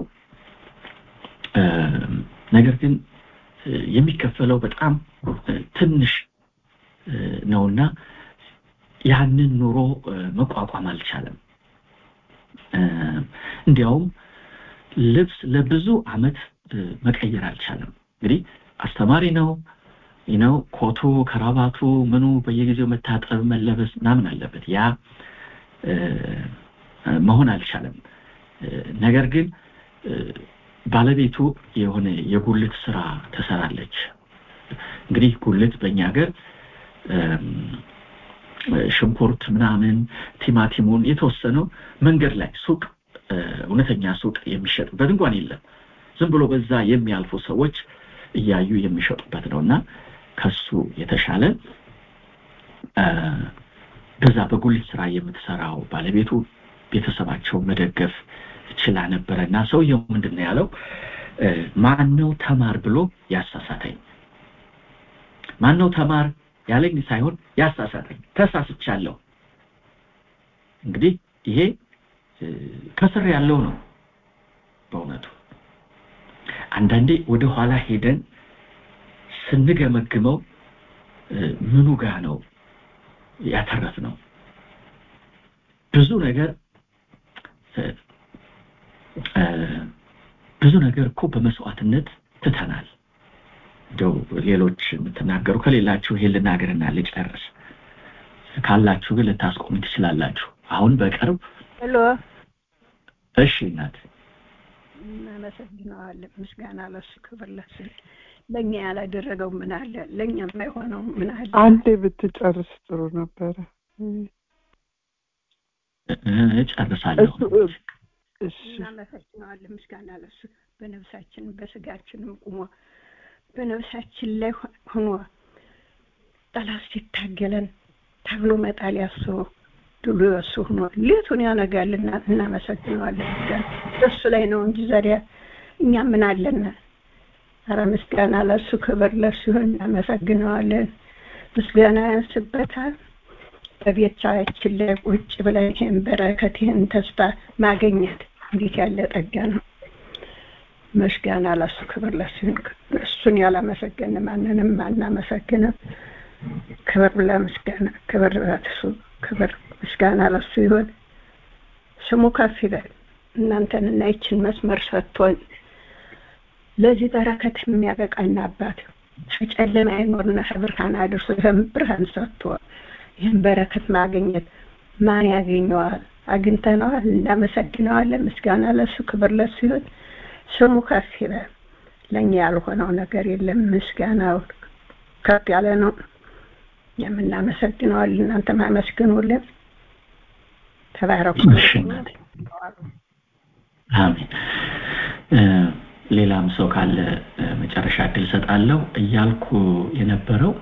ነገር ግን የሚከፈለው በጣም ትንሽ ነውና ያንን ኑሮ መቋቋም አልቻለም። እንዲያውም ልብስ ለብዙ አመት መቀየር አልቻለም። እንግዲህ አስተማሪ ነው ነው ኮቱ ከራባቱ ምኑ በየጊዜው መታጠብ መለበስ ምናምን አለበት። ያ መሆን አልቻለም። ነገር ግን ባለቤቱ የሆነ የጉልት ስራ ተሰራለች። እንግዲህ ጉልት በእኛ ሀገር ሽንኩርት ምናምን ቲማቲሙን የተወሰነው መንገድ ላይ ሱቅ እውነተኛ ሱቅ የሚሸጥበት እንኳን የለም። ዝም ብሎ በዛ የሚያልፉ ሰዎች እያዩ የሚሸጡበት ነውና ከሱ የተሻለ በዛ በጉልት ስራ የምትሰራው ባለቤቱ ቤተሰባቸው መደገፍ ይችላ ነበርና ሰውየው ምንድነው ያለው? ማነው ተማር ብሎ ያሳሳተኝ? ማነው ተማር ያለኝ ሳይሆን ያሳሳተኝ? ተሳስቻለሁ። እንግዲህ ይሄ ከስር ያለው ነው። በእውነቱ አንዳንዴ ወደ ኋላ ሄደን ስንገመግመው ምኑ ጋር ነው ያተረፍነው? ብዙ ነገር ብዙ ነገር እኮ በመስዋዕትነት ትተናል። እንደው ሌሎች የምትናገሩ ከሌላችሁ ይሄን ልናገርና ልጨርስ፣ ካላችሁ ግን ልታስቆሙ ትችላላችሁ። አሁን በቅርብ ሄሎ እሺ እናት እናመሰግናለን። ምስጋና ለእሱ ክብር ለእሱ። ለእኛ ያላደረገው ምን አለ? ለእኛ የማይሆነው ምን አለ? አንዴ ብትጨርስ ጥሩ ነበረ። እጨርሳለሁ። እሺ እናመሰግናለን። ምስጋና ለእሱ በነፍሳችን በስጋችንም ቁሞ በነፍሳችን ላይ ሆኖ ጠላት ሲታገለን ታግሎ መጣል ያሱ ድሉ ያሱ ሆኖ ሌቱን ያነጋልና እናመሰግናለን። እሱ ላይ ነው እንጂ ዛሬ እኛ ምን አለና? ኧረ ምስጋና ለእሱ ክብር ለእሱ ይሁን። እናመሰግናለን። ምስጋና ያንስበታል። በቤታችን ላይ ቁጭ ብለን ይሄን በረከት ይሄን ተስፋ ማግኘት እንዴት ያለ ጸጋ ነው። ምስጋና ለእሱ ክብር ለእሱ ይሁን። እሱን ያላመሰገነ ማንንም አናመሰግንም። ክብር ለምስጋና ክብር ለእሱ ክብር ምስጋና ለእሱ ይሁን። ስሙ ከፍ ይበል። እናንተንና ይችን መስመር ሰጥቶን ለዚህ በረከት የሚያበቃና አባት ጨለማ አይኖርና ብርሃን አድርሶ ይህን ብርሃን ሰጥቶ ይህን በረከት ማግኘት ማን ያገኘዋል? አግኝተነዋል። እናመሰግነዋለን። ምስጋና ለእሱ ክብር ለእሱ ይሁን። ስሙ ከፍ ይበል። ለእኛ ያልሆነው ነገር የለም። ምስጋናው ከፍ ያለ ነው። የምናመሰግነዋል። እናንተ ማመስግኑልን። ተባረኩ። አሜን። ሌላም ሰው ካለ መጨረሻ እድል ሰጣለሁ እያልኩ የነበረው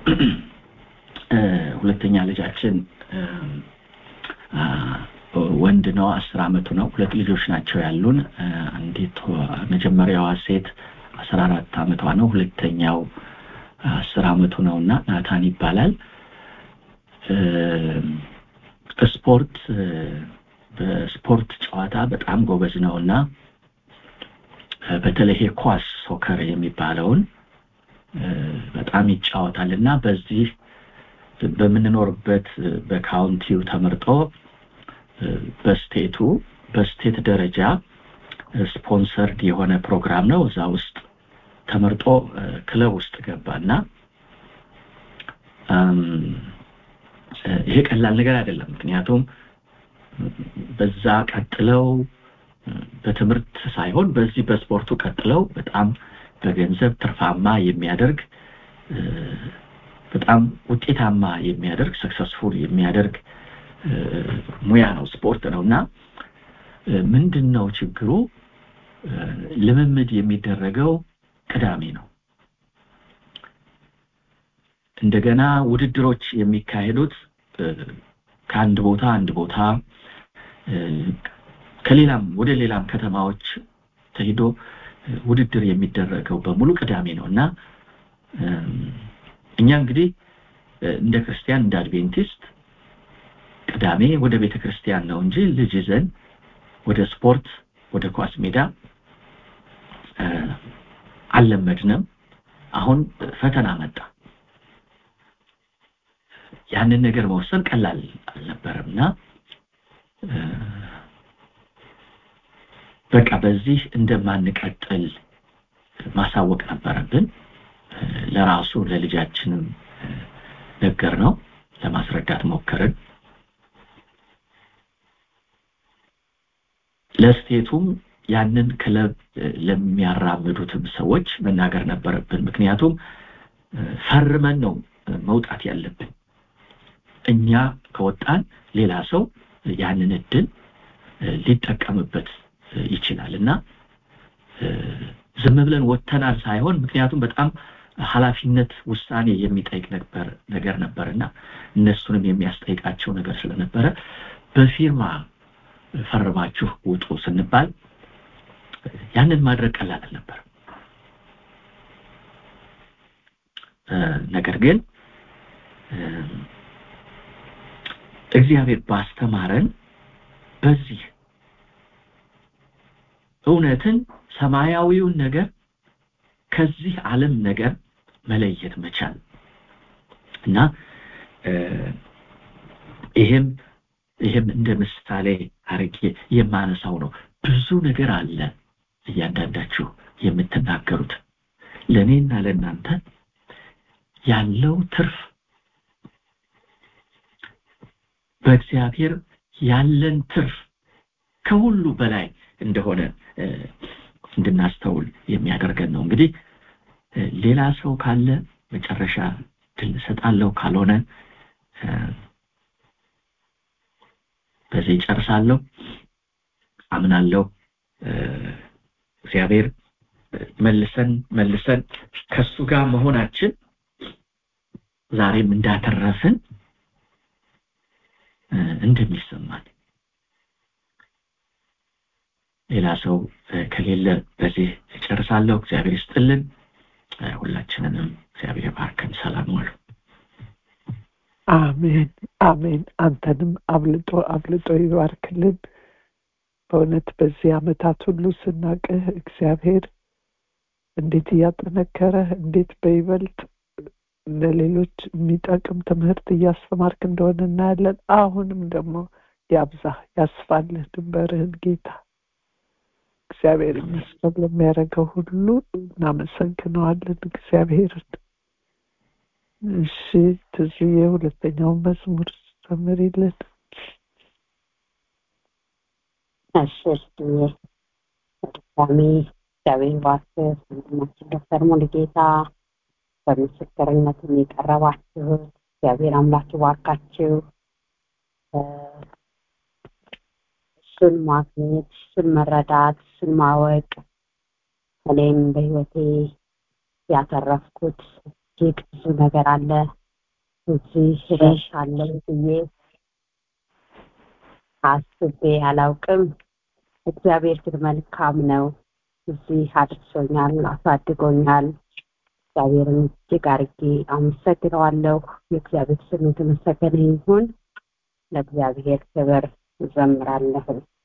ሁለተኛ ልጃችን ወንድ ነው። አስር አመቱ ነው። ሁለት ልጆች ናቸው ያሉን። አንዲት መጀመሪያዋ ሴት አስራ አራት አመቷ ነው። ሁለተኛው አስር አመቱ ነውና ናታን ይባላል። ስፖርት በስፖርት ጨዋታ በጣም ጎበዝ ነውና በተለይ ኳስ ሶከር የሚባለውን በጣም ይጫወታልና በዚህ በምንኖርበት በካውንቲው ተመርጦ በስቴቱ በስቴት ደረጃ ስፖንሰርድ የሆነ ፕሮግራም ነው። እዛ ውስጥ ተመርጦ ክለብ ውስጥ ገባና ይሄ ቀላል ነገር አይደለም። ምክንያቱም በዛ ቀጥለው በትምህርት ሳይሆን በዚህ በስፖርቱ ቀጥለው በጣም በገንዘብ ትርፋማ የሚያደርግ በጣም ውጤታማ የሚያደርግ ሰክሰስፉል የሚያደርግ ሙያ ነው፣ ስፖርት ነውና ምንድነው ችግሩ? ልምምድ የሚደረገው ቅዳሜ ነው። እንደገና ውድድሮች የሚካሄዱት ከአንድ ቦታ አንድ ቦታ ከሌላም ወደ ሌላም ከተማዎች ተሄዶ ውድድር የሚደረገው በሙሉ ቅዳሜ ነውና እኛ እንግዲህ እንደ ክርስቲያን እንደ አድቬንቲስት ቅዳሜ ወደ ቤተክርስቲያን ነው እንጂ ልጅ ይዘን ወደ ስፖርት ወደ ኳስ ሜዳ አልለመድንም። አሁን ፈተና መጣ። ያንን ነገር መወሰን ቀላል አልነበረምና በቃ በዚህ እንደማንቀጥል ማሳወቅ ነበረብን። ለራሱ ለልጃችንም ነገር ነው ለማስረዳት ሞከርን። ለስቴቱም ያንን ክለብ ለሚያራምዱትም ሰዎች መናገር ነበረብን። ምክንያቱም ፈርመን ነው መውጣት ያለብን። እኛ ከወጣን ሌላ ሰው ያንን እድል ሊጠቀምበት ይችላልና ዝም ብለን ወተናል ሳይሆን ምክንያቱም በጣም ኃላፊነት ውሳኔ የሚጠይቅ ነበር ነገር ነበርና እነሱንም የሚያስጠይቃቸው ነገር ስለነበረ በፊርማ ፈርማችሁ ውጡ ስንባል ያንን ማድረግ ቀላል ነበር። ነገር ግን እግዚአብሔር ባስተማረን በዚህ እውነትን ሰማያዊውን ነገር ከዚህ ዓለም ነገር መለየት መቻል እና ይሄም ይሄም እንደ ምሳሌ አርጌ የማነሳው ነው። ብዙ ነገር አለ እያንዳንዳችሁ የምትናገሩት ለኔና ለናንተ ያለው ትርፍ በእግዚአብሔር ያለን ትርፍ ከሁሉ በላይ እንደሆነ እንድናስተውል የሚያደርገን ነው። እንግዲህ ሌላ ሰው ካለ መጨረሻ ድል ሰጣለሁ፣ ካልሆነ በዚህ ጨርሳለሁ። አምናለሁ እግዚአብሔር መልሰን መልሰን ከሱ ጋር መሆናችን ዛሬም እንዳተረፈን እንደሚሰማን ሌላ ሰው ከሌለ በዚህ ጨርሳለሁ። እግዚአብሔር ይስጥልን። ሁላችንንም እግዚአብሔር ባርከን። ሰላም ዋሉ። አሜን አሜን። አንተንም አብልጦ አብልጦ ይባርክልን። በእውነት በዚህ ዓመታት ሁሉ ስናቅህ እግዚአብሔር እንዴት እያጠነከረ እንዴት በይበልጥ ለሌሎች የሚጠቅም ትምህርት እያስተማርክ እንደሆነ እናያለን። አሁንም ደግሞ ያብዛ ያስፋልህ ድንበርህን ጌታ። እግዚአብሔር ይመስገን ለሚያደርገው ሁሉ እናመሰግነዋለን እግዚአብሔርን። እሺ ትዝዬ ሁለተኛው መዝሙር ዘምሪልን። እሺ በድጋሚ እግዚአብሔር ባርክ። ወንድማችን ዶክተር ሙሉጌታ በምስክርነት የቀረባችሁ እግዚአብሔር አምላክ ይባርካችሁ። እሱን ማግኘት፣ እሱን መረዳት፣ እሱን ማወቅ እኔም በህይወቴ ያተረፍኩት እጅግ ብዙ ነገር አለ። እዚህ እደርሳለሁ ብዬ አስቤ አላውቅም። እግዚአብሔር ግን መልካም ነው። እዚህ አድርሶኛል፣ አሳድጎኛል። እግዚአብሔርን እጅግ አድርጌ አመሰግነዋለሁ። የእግዚአብሔር ስም የተመሰገነ ይሁን። ለእግዚአብሔር ክብር እዘምራለሁ።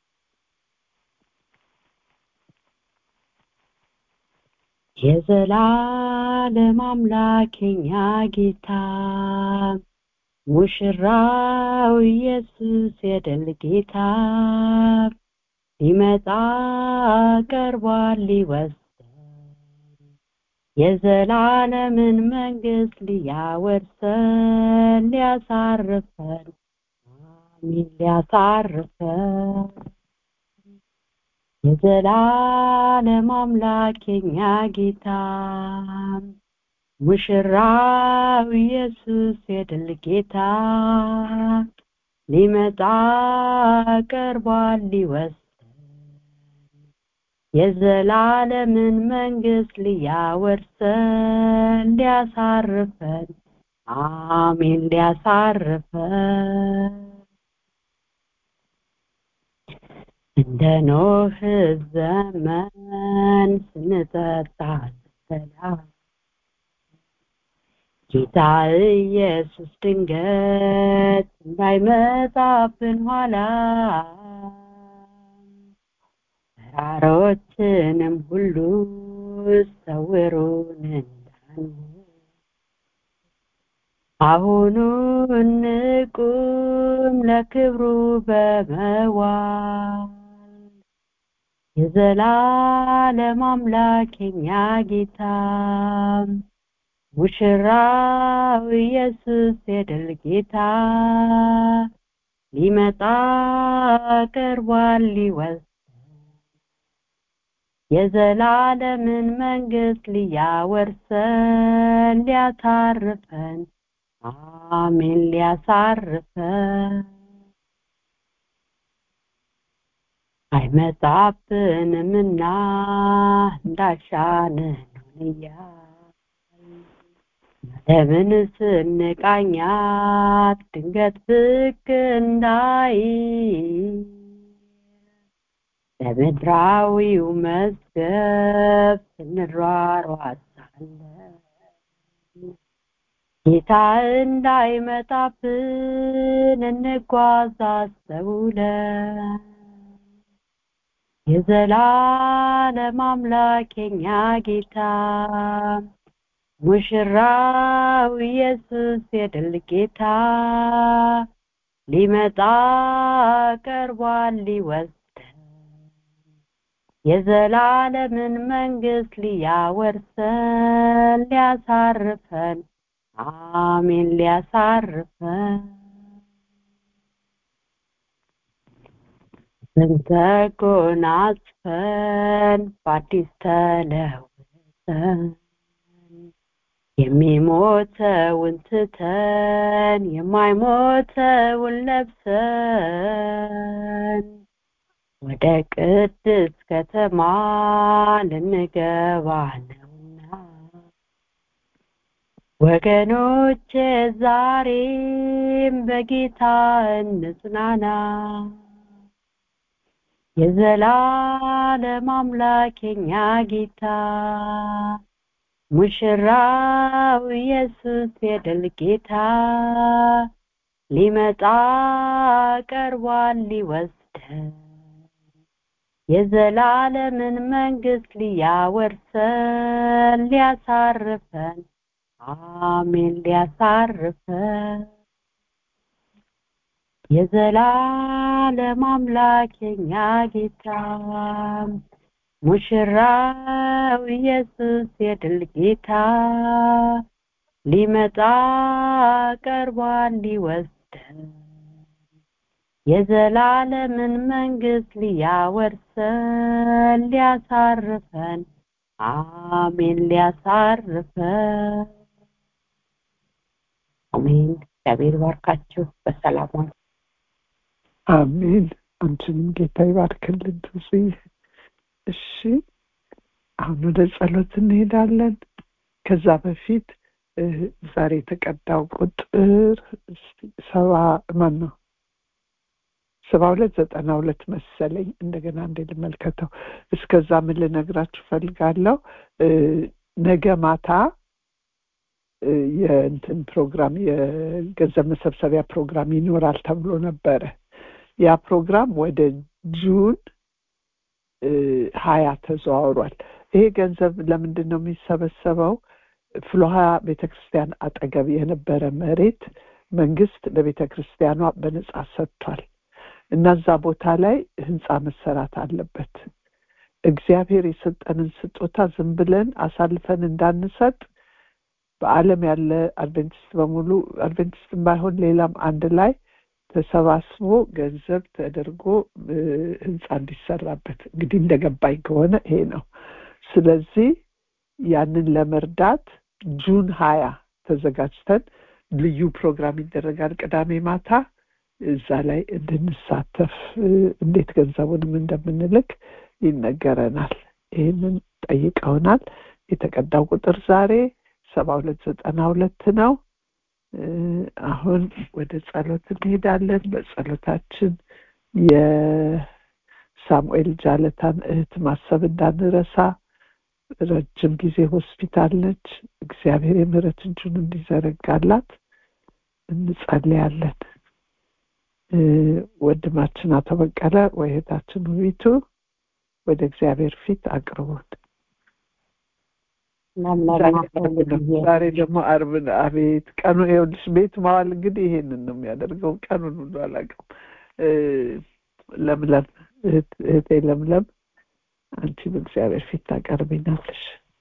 የዘላለም አምላክ የኛ ጌታ ሙሽራው ኢየሱስ የድል ጌታ ሊመጣ ቀርቧል ሊወስደን የዘላለምን መንግስት ሊያወርሰን ሊያሳርፈን አሜን ሊያሳርፈን የዘላለም አምላክ የኛ ጌታ ሙሽራው ኢየሱስ የድል ጌታ ሊመጣ ቀርቧል ሊወስደን የዘላለምን መንግስት ሊያወርሰን ሊያሳርፈን አሜን ሊያሳርፈን እንደ ኖህ ዘመን ስንጠጣ ሰላም ጌታ ኢየሱስ ድንገት እንዳይመጣብን ኋላ ተራሮችንም ሁሉ ሰውሩን እንዳን አሁኑ እንቁም ለክብሩ በመዋል የዘላለም አምላክ የኛ ጌታ ሙሽራው ኢየሱስ የድል ጌታ ሊመጣ ቀርቧል ሊወስደን የዘላለምን መንግስት ሊያወርሰን ሊያሳርፈን አሜን ሊያሳርፈን አይመጣብንምና እንዳሻንን ሆንያ ለምን ስንቃኛት ድንገት ብቅ እንዳይ ለምድራዊው መዝገብ ስንሯሯጥ ሳለን ጌታ እንዳይመጣብን እንጓዝ አስተውለን የዘላለም አምላክ የኛ ጌታ ሙሽራው ኢየሱስ የድል ጌታ ሊመጣ ቀርቧል ሊወስደን የዘላለምን መንግስት ሊያወርሰን ሊያሳርፈን አሜን ሊያሳርፈን ተጎናጽፈን በአዲስ ተለውጠን የሚሞተውን ትተን የማይሞተውን ለብሰን ወደ ቅድስት ከተማ ልንገባ ነውና ወገኖቼ ዛሬም በጌታ እንጽናና የዘላለም አምላክ የኛ ጌታ ሙሽራው ኢየሱስ የድል ጌታ ሊመጣ ቀርቧል ሊወስደን የዘላለምን መንግስት ሊያወርሰን ሊያሳርፈን አሜን ሊያሳርፈን የዘላለም አምላክ የኛ ጌታ ሙሽራው ኢየሱስ የድል ጌታ ሊመጣ ቀርቧል ሊወስደን የዘላለምን መንግስት ሊያወርሰን ሊያሳርፈን አሜን ሊያሳርፈን አሜን። እግዚአብሔር ባርካችሁ በሰላም ዋሉ። አሜን። አንቺንም ጌታ ይባርክልን ትዝዬ። እሺ አሁን ወደ ጸሎት እንሄዳለን። ከዛ በፊት ዛሬ የተቀዳው ቁጥር ሰባ ማን ነው? ሰባ ሁለት ዘጠና ሁለት መሰለኝ። እንደገና እንደ ልመልከተው። እስከዛ ምን ልነግራችሁ ፈልጋለሁ። ነገ ማታ የእንትን ፕሮግራም የገንዘብ መሰብሰቢያ ፕሮግራም ይኖራል ተብሎ ነበረ። ያ ፕሮግራም ወደ ጁን ሀያ ተዘዋውሯል። ይሄ ገንዘብ ለምንድን ነው የሚሰበሰበው? ፍሎሃ ቤተክርስቲያን አጠገብ የነበረ መሬት መንግስት ለቤተክርስቲያኗ በነጻ ሰጥቷል እና እዛ ቦታ ላይ ህንጻ መሰራት አለበት። እግዚአብሔር የሰጠንን ስጦታ ዝም ብለን አሳልፈን እንዳንሰጥ በዓለም ያለ አድቬንቲስት በሙሉ አድቬንቲስትም ባይሆን ሌላም አንድ ላይ ተሰባስቦ ገንዘብ ተደርጎ ህንጻ እንዲሰራበት እንግዲህ እንደገባኝ ከሆነ ይሄ ነው። ስለዚህ ያንን ለመርዳት ጁን ሀያ ተዘጋጅተን ልዩ ፕሮግራም ይደረጋል ቅዳሜ ማታ። እዛ ላይ እንድንሳተፍ እንዴት ገንዘቡንም እንደምንልክ ይነገረናል። ይህንን ጠይቀውናል። የተቀዳው ቁጥር ዛሬ ሰባ ሁለት ዘጠና ሁለት ነው። አሁን ወደ ጸሎት እንሄዳለን። በጸሎታችን የሳሙኤል ጃለታን እህት ማሰብ እንዳንረሳ። ረጅም ጊዜ ሆስፒታል ነች። እግዚአብሔር የምህረት እጁን እንዲዘረጋላት እንጸልያለን። ወንድማችን አቶ በቀለ ወይ እህታችን ውቢቱ ወደ እግዚአብሔር ፊት አቅርቡት። ዛሬ ደግሞ ዓርብ ነው። አቤት ቀኑ! ይኸውልሽ ቤት መዋል እንግዲህ ይሄንን ነው የሚያደርገው። ቀኑን ሁሉ አላውቅም። ለምለም እህቴ ለምለም አንቺ በእግዚአብሔር ፊት ታቀርቢናለሽ።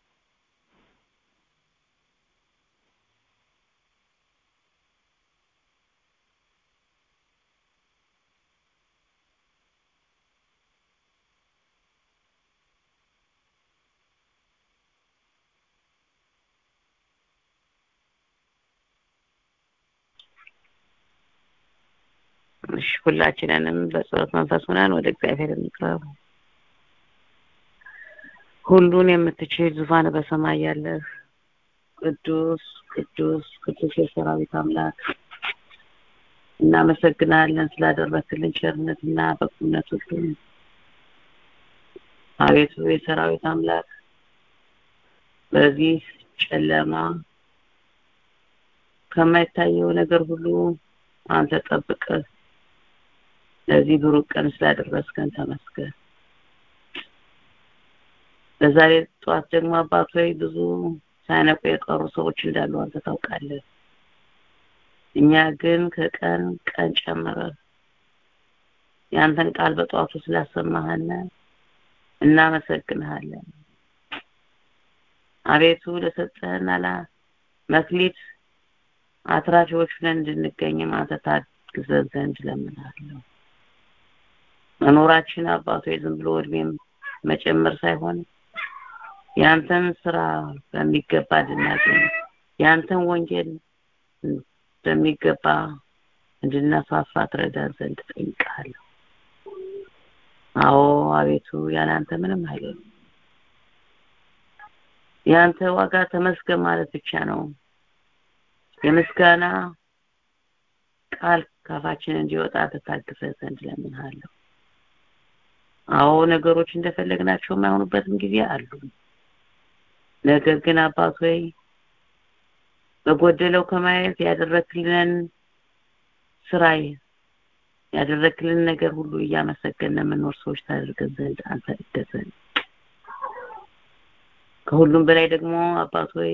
እሺ ሁላችንንም በጸሎት መንፈስ ሆነን ወደ እግዚአብሔር እንቅረብ። ሁሉን የምትችል ዙፋን በሰማይ ያለህ ቅዱስ ቅዱስ ቅዱስ የሰራዊት አምላክ እናመሰግናለን ስላደረክልን ቸርነትና በጎነት ሁሉ። አቤቱ የሰራዊት አምላክ በዚህ ጨለማ ከማይታየው ነገር ሁሉ አንተ ጠብቀህ ለዚህ ብሩህ ቀን ስላደረስከን ተመስገን። በዛሬ ጠዋት ደግሞ አባት ሆይ ብዙ ሳይነቁ የቀሩ ሰዎች እንዳሉ አንተ ታውቃለህ። እኛ ግን ከቀን ቀን ጨምረን ያንተን ቃል በጠዋቱ ስላሰማህና እናመሰግንሃለን። አቤቱ ለሰጠህና ለመክሊት አትራፊዎች ነን እንድንገኝ አንተ ታግዘን ዘንድ ለምንሃለሁ። መኖራችን አባቶ ዝም ብሎ እድሜም መጨመር ሳይሆን ያንተን ስራ በሚገባ እንድናገኝ ያንተን ወንጌል በሚገባ እንድናፋፋ ትረዳን ዘንድ ጠይቃለሁ። አዎ አቤቱ ያንተ ምንም አይደለም። ያንተ ዋጋ ተመስገን ማለት ብቻ ነው። የምስጋና ቃል ካፋችን እንዲወጣ ተታግሰን ዘንድ ለምንሃለሁ። አዎ ነገሮች እንደፈለግናቸው የማይሆኑበትም ጊዜ አሉ። ነገር ግን አባት ሆይ በጎደለው ከማየት ያደረክልን ስራይ ያደረክልን ነገር ሁሉ እያመሰገንን መኖር ሰዎች ታደርገን ዘንድ አንተ እደሰን። ከሁሉም በላይ ደግሞ አባት ሆይ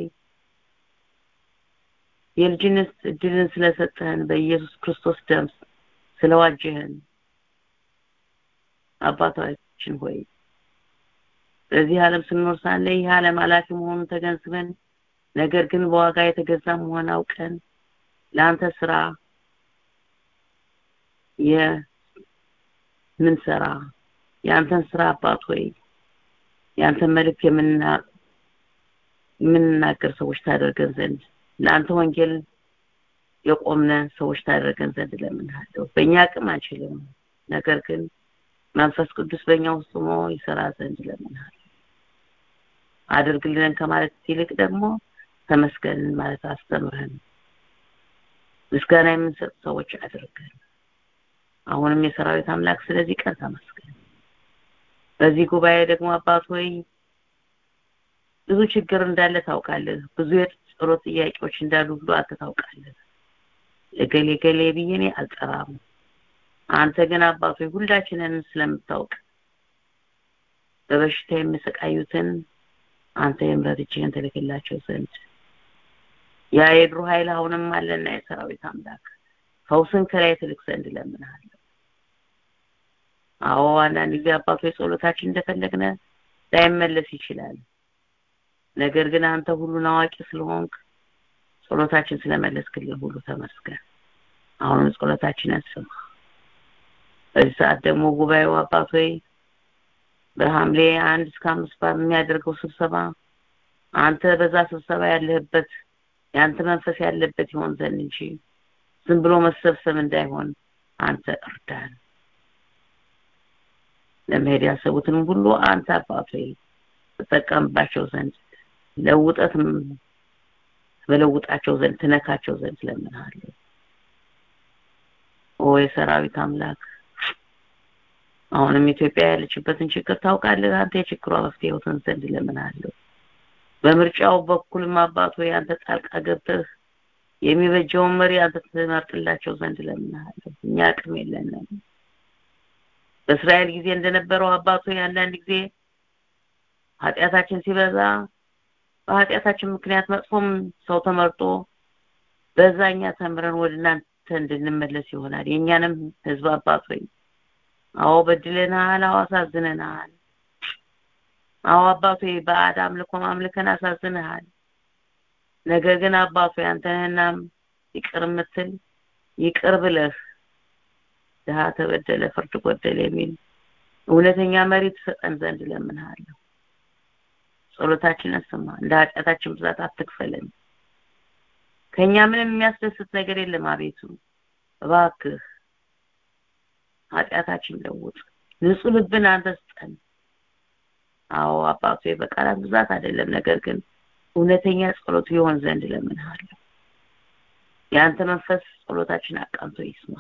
የልጅነት እድልን ስለሰጠህን በኢየሱስ ክርስቶስ ደም ስለዋጀህን አባታችን ሆይ በዚህ ዓለም ስንኖር ሳለ ይህ ዓለም አላፊ መሆኑን ተገንዝበን ነገር ግን በዋጋ የተገዛ መሆኑን አውቀን ለአንተ ስራ የምንሰራ ያንተን ስራ አባት ሆይ ያንተን መልእክት የምንና የምንናገር ሰዎች ታደርገን ዘንድ ለአንተ ወንጌል የቆምነ ሰዎች ታደርገን ዘንድ ለምንሃለሁ። በእኛ አቅም አንችልም፣ ነገር ግን መንፈስ ቅዱስ በእኛ ውስጥ ሆኖ ይሰራ ዘንድ ለምንሃለሁ። አድርግልን ከማለት ይልቅ ደግሞ ተመስገን ማለት አስተምረን ምስጋና የምንሰጥ ሰዎች አድርገን። አሁንም የሰራዊት አምላክ ስለዚህ ቀን ተመስገን። በዚህ ጉባኤ ደግሞ አባት ሆይ ብዙ ችግር እንዳለ ታውቃለህ። ብዙ የጸሎት ጥያቄዎች እንዳሉ ሁሉ አንተ ታውቃለህ። ለገሌ ገሌ ብዬኔ አልጠራም። አንተ ግን አባት ሆይ ሁላችንን ስለምታውቅ በበሽታ የሚሰቃዩትን አንተ የምረድችህን ትልክላቸው ዘንድ ያ የድሮ ኃይል አሁንም አለና የሰራዊት አምላክ ፈውስን ከላይ ትልክ ዘንድ ለምንሃለሁ። አዎ አንዳንድ ጊዜ አባት ሆይ ጸሎታችን እንደፈለግነ ላይመለስ ይችላል። ነገር ግን አንተ ሁሉን አዋቂ ስለሆንክ ጸሎታችን ስለመለስክልን ሁሉ ተመስገን። አሁን ጸሎታችንን ስማ። በዚህ ሰዓት ደግሞ ጉባኤው አባት ሆይ በሐምሌ አንድ እስከ አምስት በሚያደርገው ስብሰባ አንተ በዛ ስብሰባ ያለህበት ያንተ መንፈስ ያለበት ይሆን ዘንድ እንጂ ዝም ብሎ መሰብሰብ እንዳይሆን አንተ እርዳን። ለመሄድ ያሰቡትን ሁሉ አንተ አባት ሆይ ተጠቀምባቸው ዘንድ ለውጠትም በለውጣቸው ዘንድ ትነካቸው ዘንድ ለምንሃለሁ። ኦ የሰራዊት አምላክ አሁንም ኢትዮጵያ ያለችበትን ችግር ታውቃለህ። አንተ የችግሯ መፍትሄ ይሆን ዘንድ ለምንሃለሁ። በምርጫው በኩልም አባት ሆይ አንተ ጣልቃ ገብተህ የሚበጀውን መሪ አንተ ትመርጥላቸው ዘንድ ለምንሃለሁ። እኛ አቅም የለንም። በእስራኤል ጊዜ እንደነበረው አባት ሆይ አንዳንድ ጊዜ ኃጢአታችን ሲበዛ በኃጢአታችን ምክንያት መጥፎም ሰው ተመርጦ በዛኛ ተምረን ወደናንተ እንድንመለስ ይሆናል። የኛንም ህዝብ አባት ሆይ አዎ በድለናል፣ አዎ አሳዝነናል። አዎ አባት ሆይ በአዳም ልኮም አምልከን አሳዝነሃል። ነገር ግን አባት ሆይ አንተና ይቅር ምትል ይቅር ብለህ ደሃ ተበደለ ፍርድ ጎደለ የሚል እውነተኛ መሪ ትሰጠን ዘንድ ለምንሃለሁ። ጸሎታችንን ስማ። እንደ ኃጢአታችን ብዛት አትክፈለን። ከኛ ምንም የሚያስደስት ነገር የለም። አቤቱ እባክህ ኃጢአታችን ለውጥ፣ ንጹህ ልብን አንተ ስጠን። አዎ አባቴ በቃላት ብዛት አይደለም፣ ነገር ግን እውነተኛ ጸሎት ይሆን ዘንድ ለምንሃለሁ። ያንተ መንፈስ ጸሎታችን አቃንቶ ይስማ።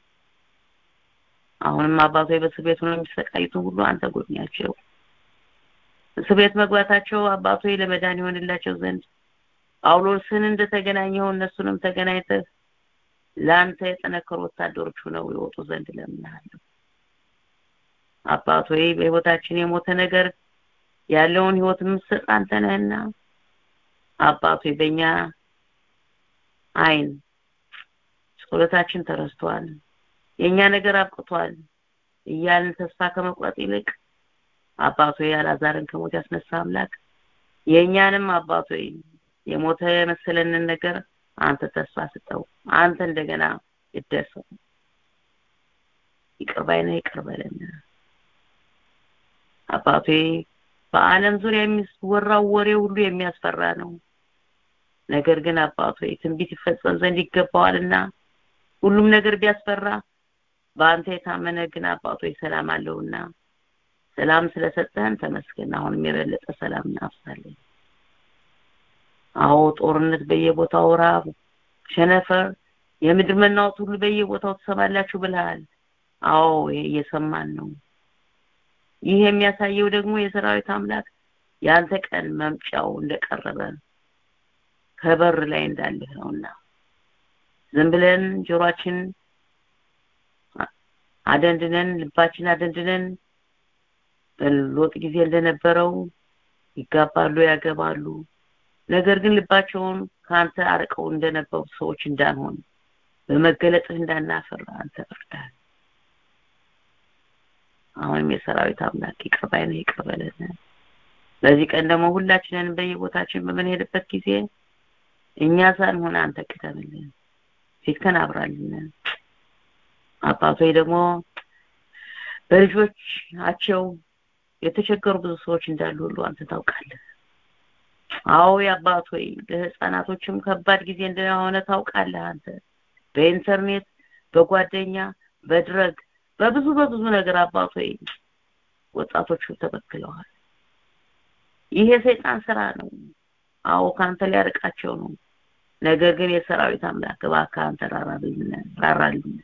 አሁንም አባቴ በእስር ቤት ሆነው የሚሰቃዩትን ሁሉ አንተ ጎብኛቸው። እስር ቤት መግባታቸው አባቴ ለመዳን ይሆንላቸው ዘንድ ጳውሎስን እንደተገናኘው እነሱንም ተገናኝተህ ለአንተ የጠነከሩ ወታደሮች ሆነው ይወጡ ዘንድ ለምንሃለሁ። አባቴ በህይወታችን የሞተ ነገር ያለውን ህይወት የምትሰጥ አንተ ነህና አባቴ በእኛ አይን ጸሎታችን ተረስቷል፣ የኛ ነገር አብቅቷል እያልን ተስፋ ከመቁረጥ ይልቅ አባቴ ያላዛርን ከሞት ያስነሳ አምላክ የኛንም አባቴ የሞተ መሰለንን ነገር አንተ ተስፋ ስጠው፣ አንተ እንደገና ይደሰው። ይቅር ባይ ነህ፣ ይቅር በለን አባቴ። በዓለም ዙሪያ የሚወራው ወሬ ሁሉ የሚያስፈራ ነው። ነገር ግን አባቴ ትንቢት ይፈጸም ዘንድ ይገባዋልና ሁሉም ነገር ቢያስፈራ በአንተ የታመነ ግን አባቴ ሰላም አለውና ሰላም ስለሰጠን ተመስገን። አሁንም የበለጠ ሰላም እናፍሳለን። አዎ ጦርነት በየቦታው፣ ራብ፣ ቸነፈር፣ የምድር መናወጥ ሁሉ በየቦታው ተሰማላችሁ ብለሃል። አዎ እየሰማን ነው። ይህ የሚያሳየው ደግሞ የሰራዊት አምላክ ያንተ ቀን መምጫው እንደቀረበ ከበር ላይ እንዳለህ ነውና ዝም ብለን ጆሮአችን አደንድነን ልባችን አደንድነን በሎጥ ጊዜ እንደነበረው ይጋባሉ ያገባሉ፣ ነገር ግን ልባቸውን ካንተ አርቀው እንደነበሩ ሰዎች እንዳንሆን በመገለጥህ እንዳናፈር አንተ እርዳን። አሁንም የሰራዊት አምላክ ይቅር ባይ ነህ፣ ይቅር በለን። በዚህ ቀን ደግሞ ሁላችንን በየቦታችን በመንሄድበት ጊዜ እኛ ሳንሆን አንተ ቅደምልን፣ ፊትህን አብራልን። አባቴ ደግሞ በልጆቻቸው የተቸገሩ ብዙ ሰዎች እንዳሉ ሁሉ አንተ ታውቃለህ። አዎ የአባቴ ለህፃናቶችም ከባድ ጊዜ እንደሆነ ታውቃለህ አንተ። በኢንተርኔት፣ በጓደኛ፣ በድረግ፣ በብዙ በብዙ ነገር አባቴ ወጣቶቹ ተበክለዋል። ይሄ ሰይጣን ስራ ነው። አዎ ካንተ ሊያርቃቸው ነው። ነገር ግን የሰራዊት አምላክ እባክህ አንተ ራራልን ራራልን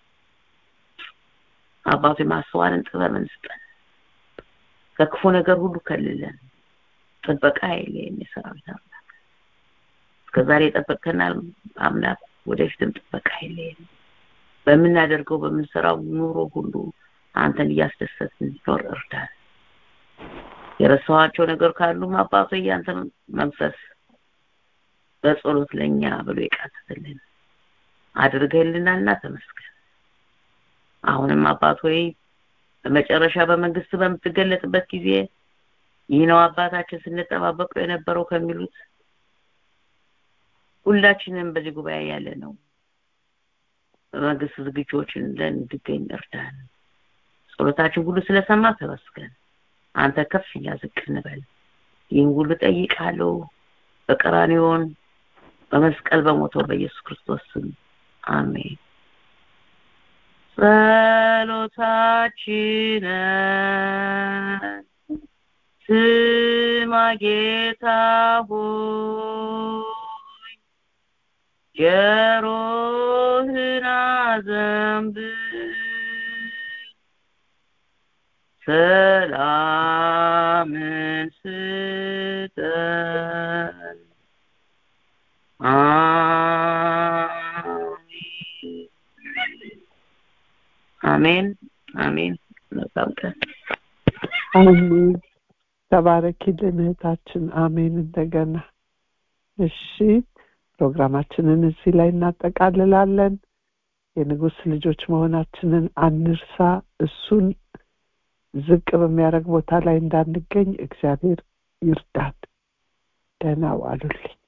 አባቴ። ማስተዋልን ጥበብን ስጠን፣ ከክፉ ነገር ሁሉ ከልለን፣ ጥበቃ አይለየን የሰራዊት አምላክ። እስከዛሬ ጠበቅከን አምላክ ወደፊትም ጥበቃ አይለየን። በምናደርገው በምንሰራው ኑሮ ሁሉ አንተን እያስደሰትን እንድንኖር እርዳን። የረሳኋቸው ነገር ካሉም አባቴ ያንተ መንፈስ በጸሎት ለኛ ብሎ ይቃተትልን አድርገልናልና ተመስገን። አሁንም አባቴ በመጨረሻ በመንግስት በምትገለጥበት ጊዜ ይህ ነው አባታችን ስንጠባበቀው የነበረው ከሚሉት ሁላችንም በዚህ ጉባኤ ያለ ነው በመንግስት ዝግጁዎች እንድንገኝ እርዳን። ጸሎታችን ሁሉ ስለሰማ ተመስገን። አንተ ከፍ ያዝቅ እንበል። ይህን ሁሉ ጠይቃለሁ በቀራንዮን በመስቀል በሞተው በኢየሱስ ክርስቶስ ስም አሜን። ጸሎታችንን ስማ ጌታ ሆይ፣ ጆሮህን አዘንብል፣ ሰላምን ስጠን። አሜን አሜን። መልካም ቀን። አሜን። ተባረኪልን እህታችን። አሜን። እንደገና እሺ፣ ፕሮግራማችንን እዚህ ላይ እናጠቃልላለን። የንጉስ ልጆች መሆናችንን አንርሳ። እሱን ዝቅ በሚያደርግ ቦታ ላይ እንዳንገኝ እግዚአብሔር ይርዳን። ደህና ዋሉልኝ።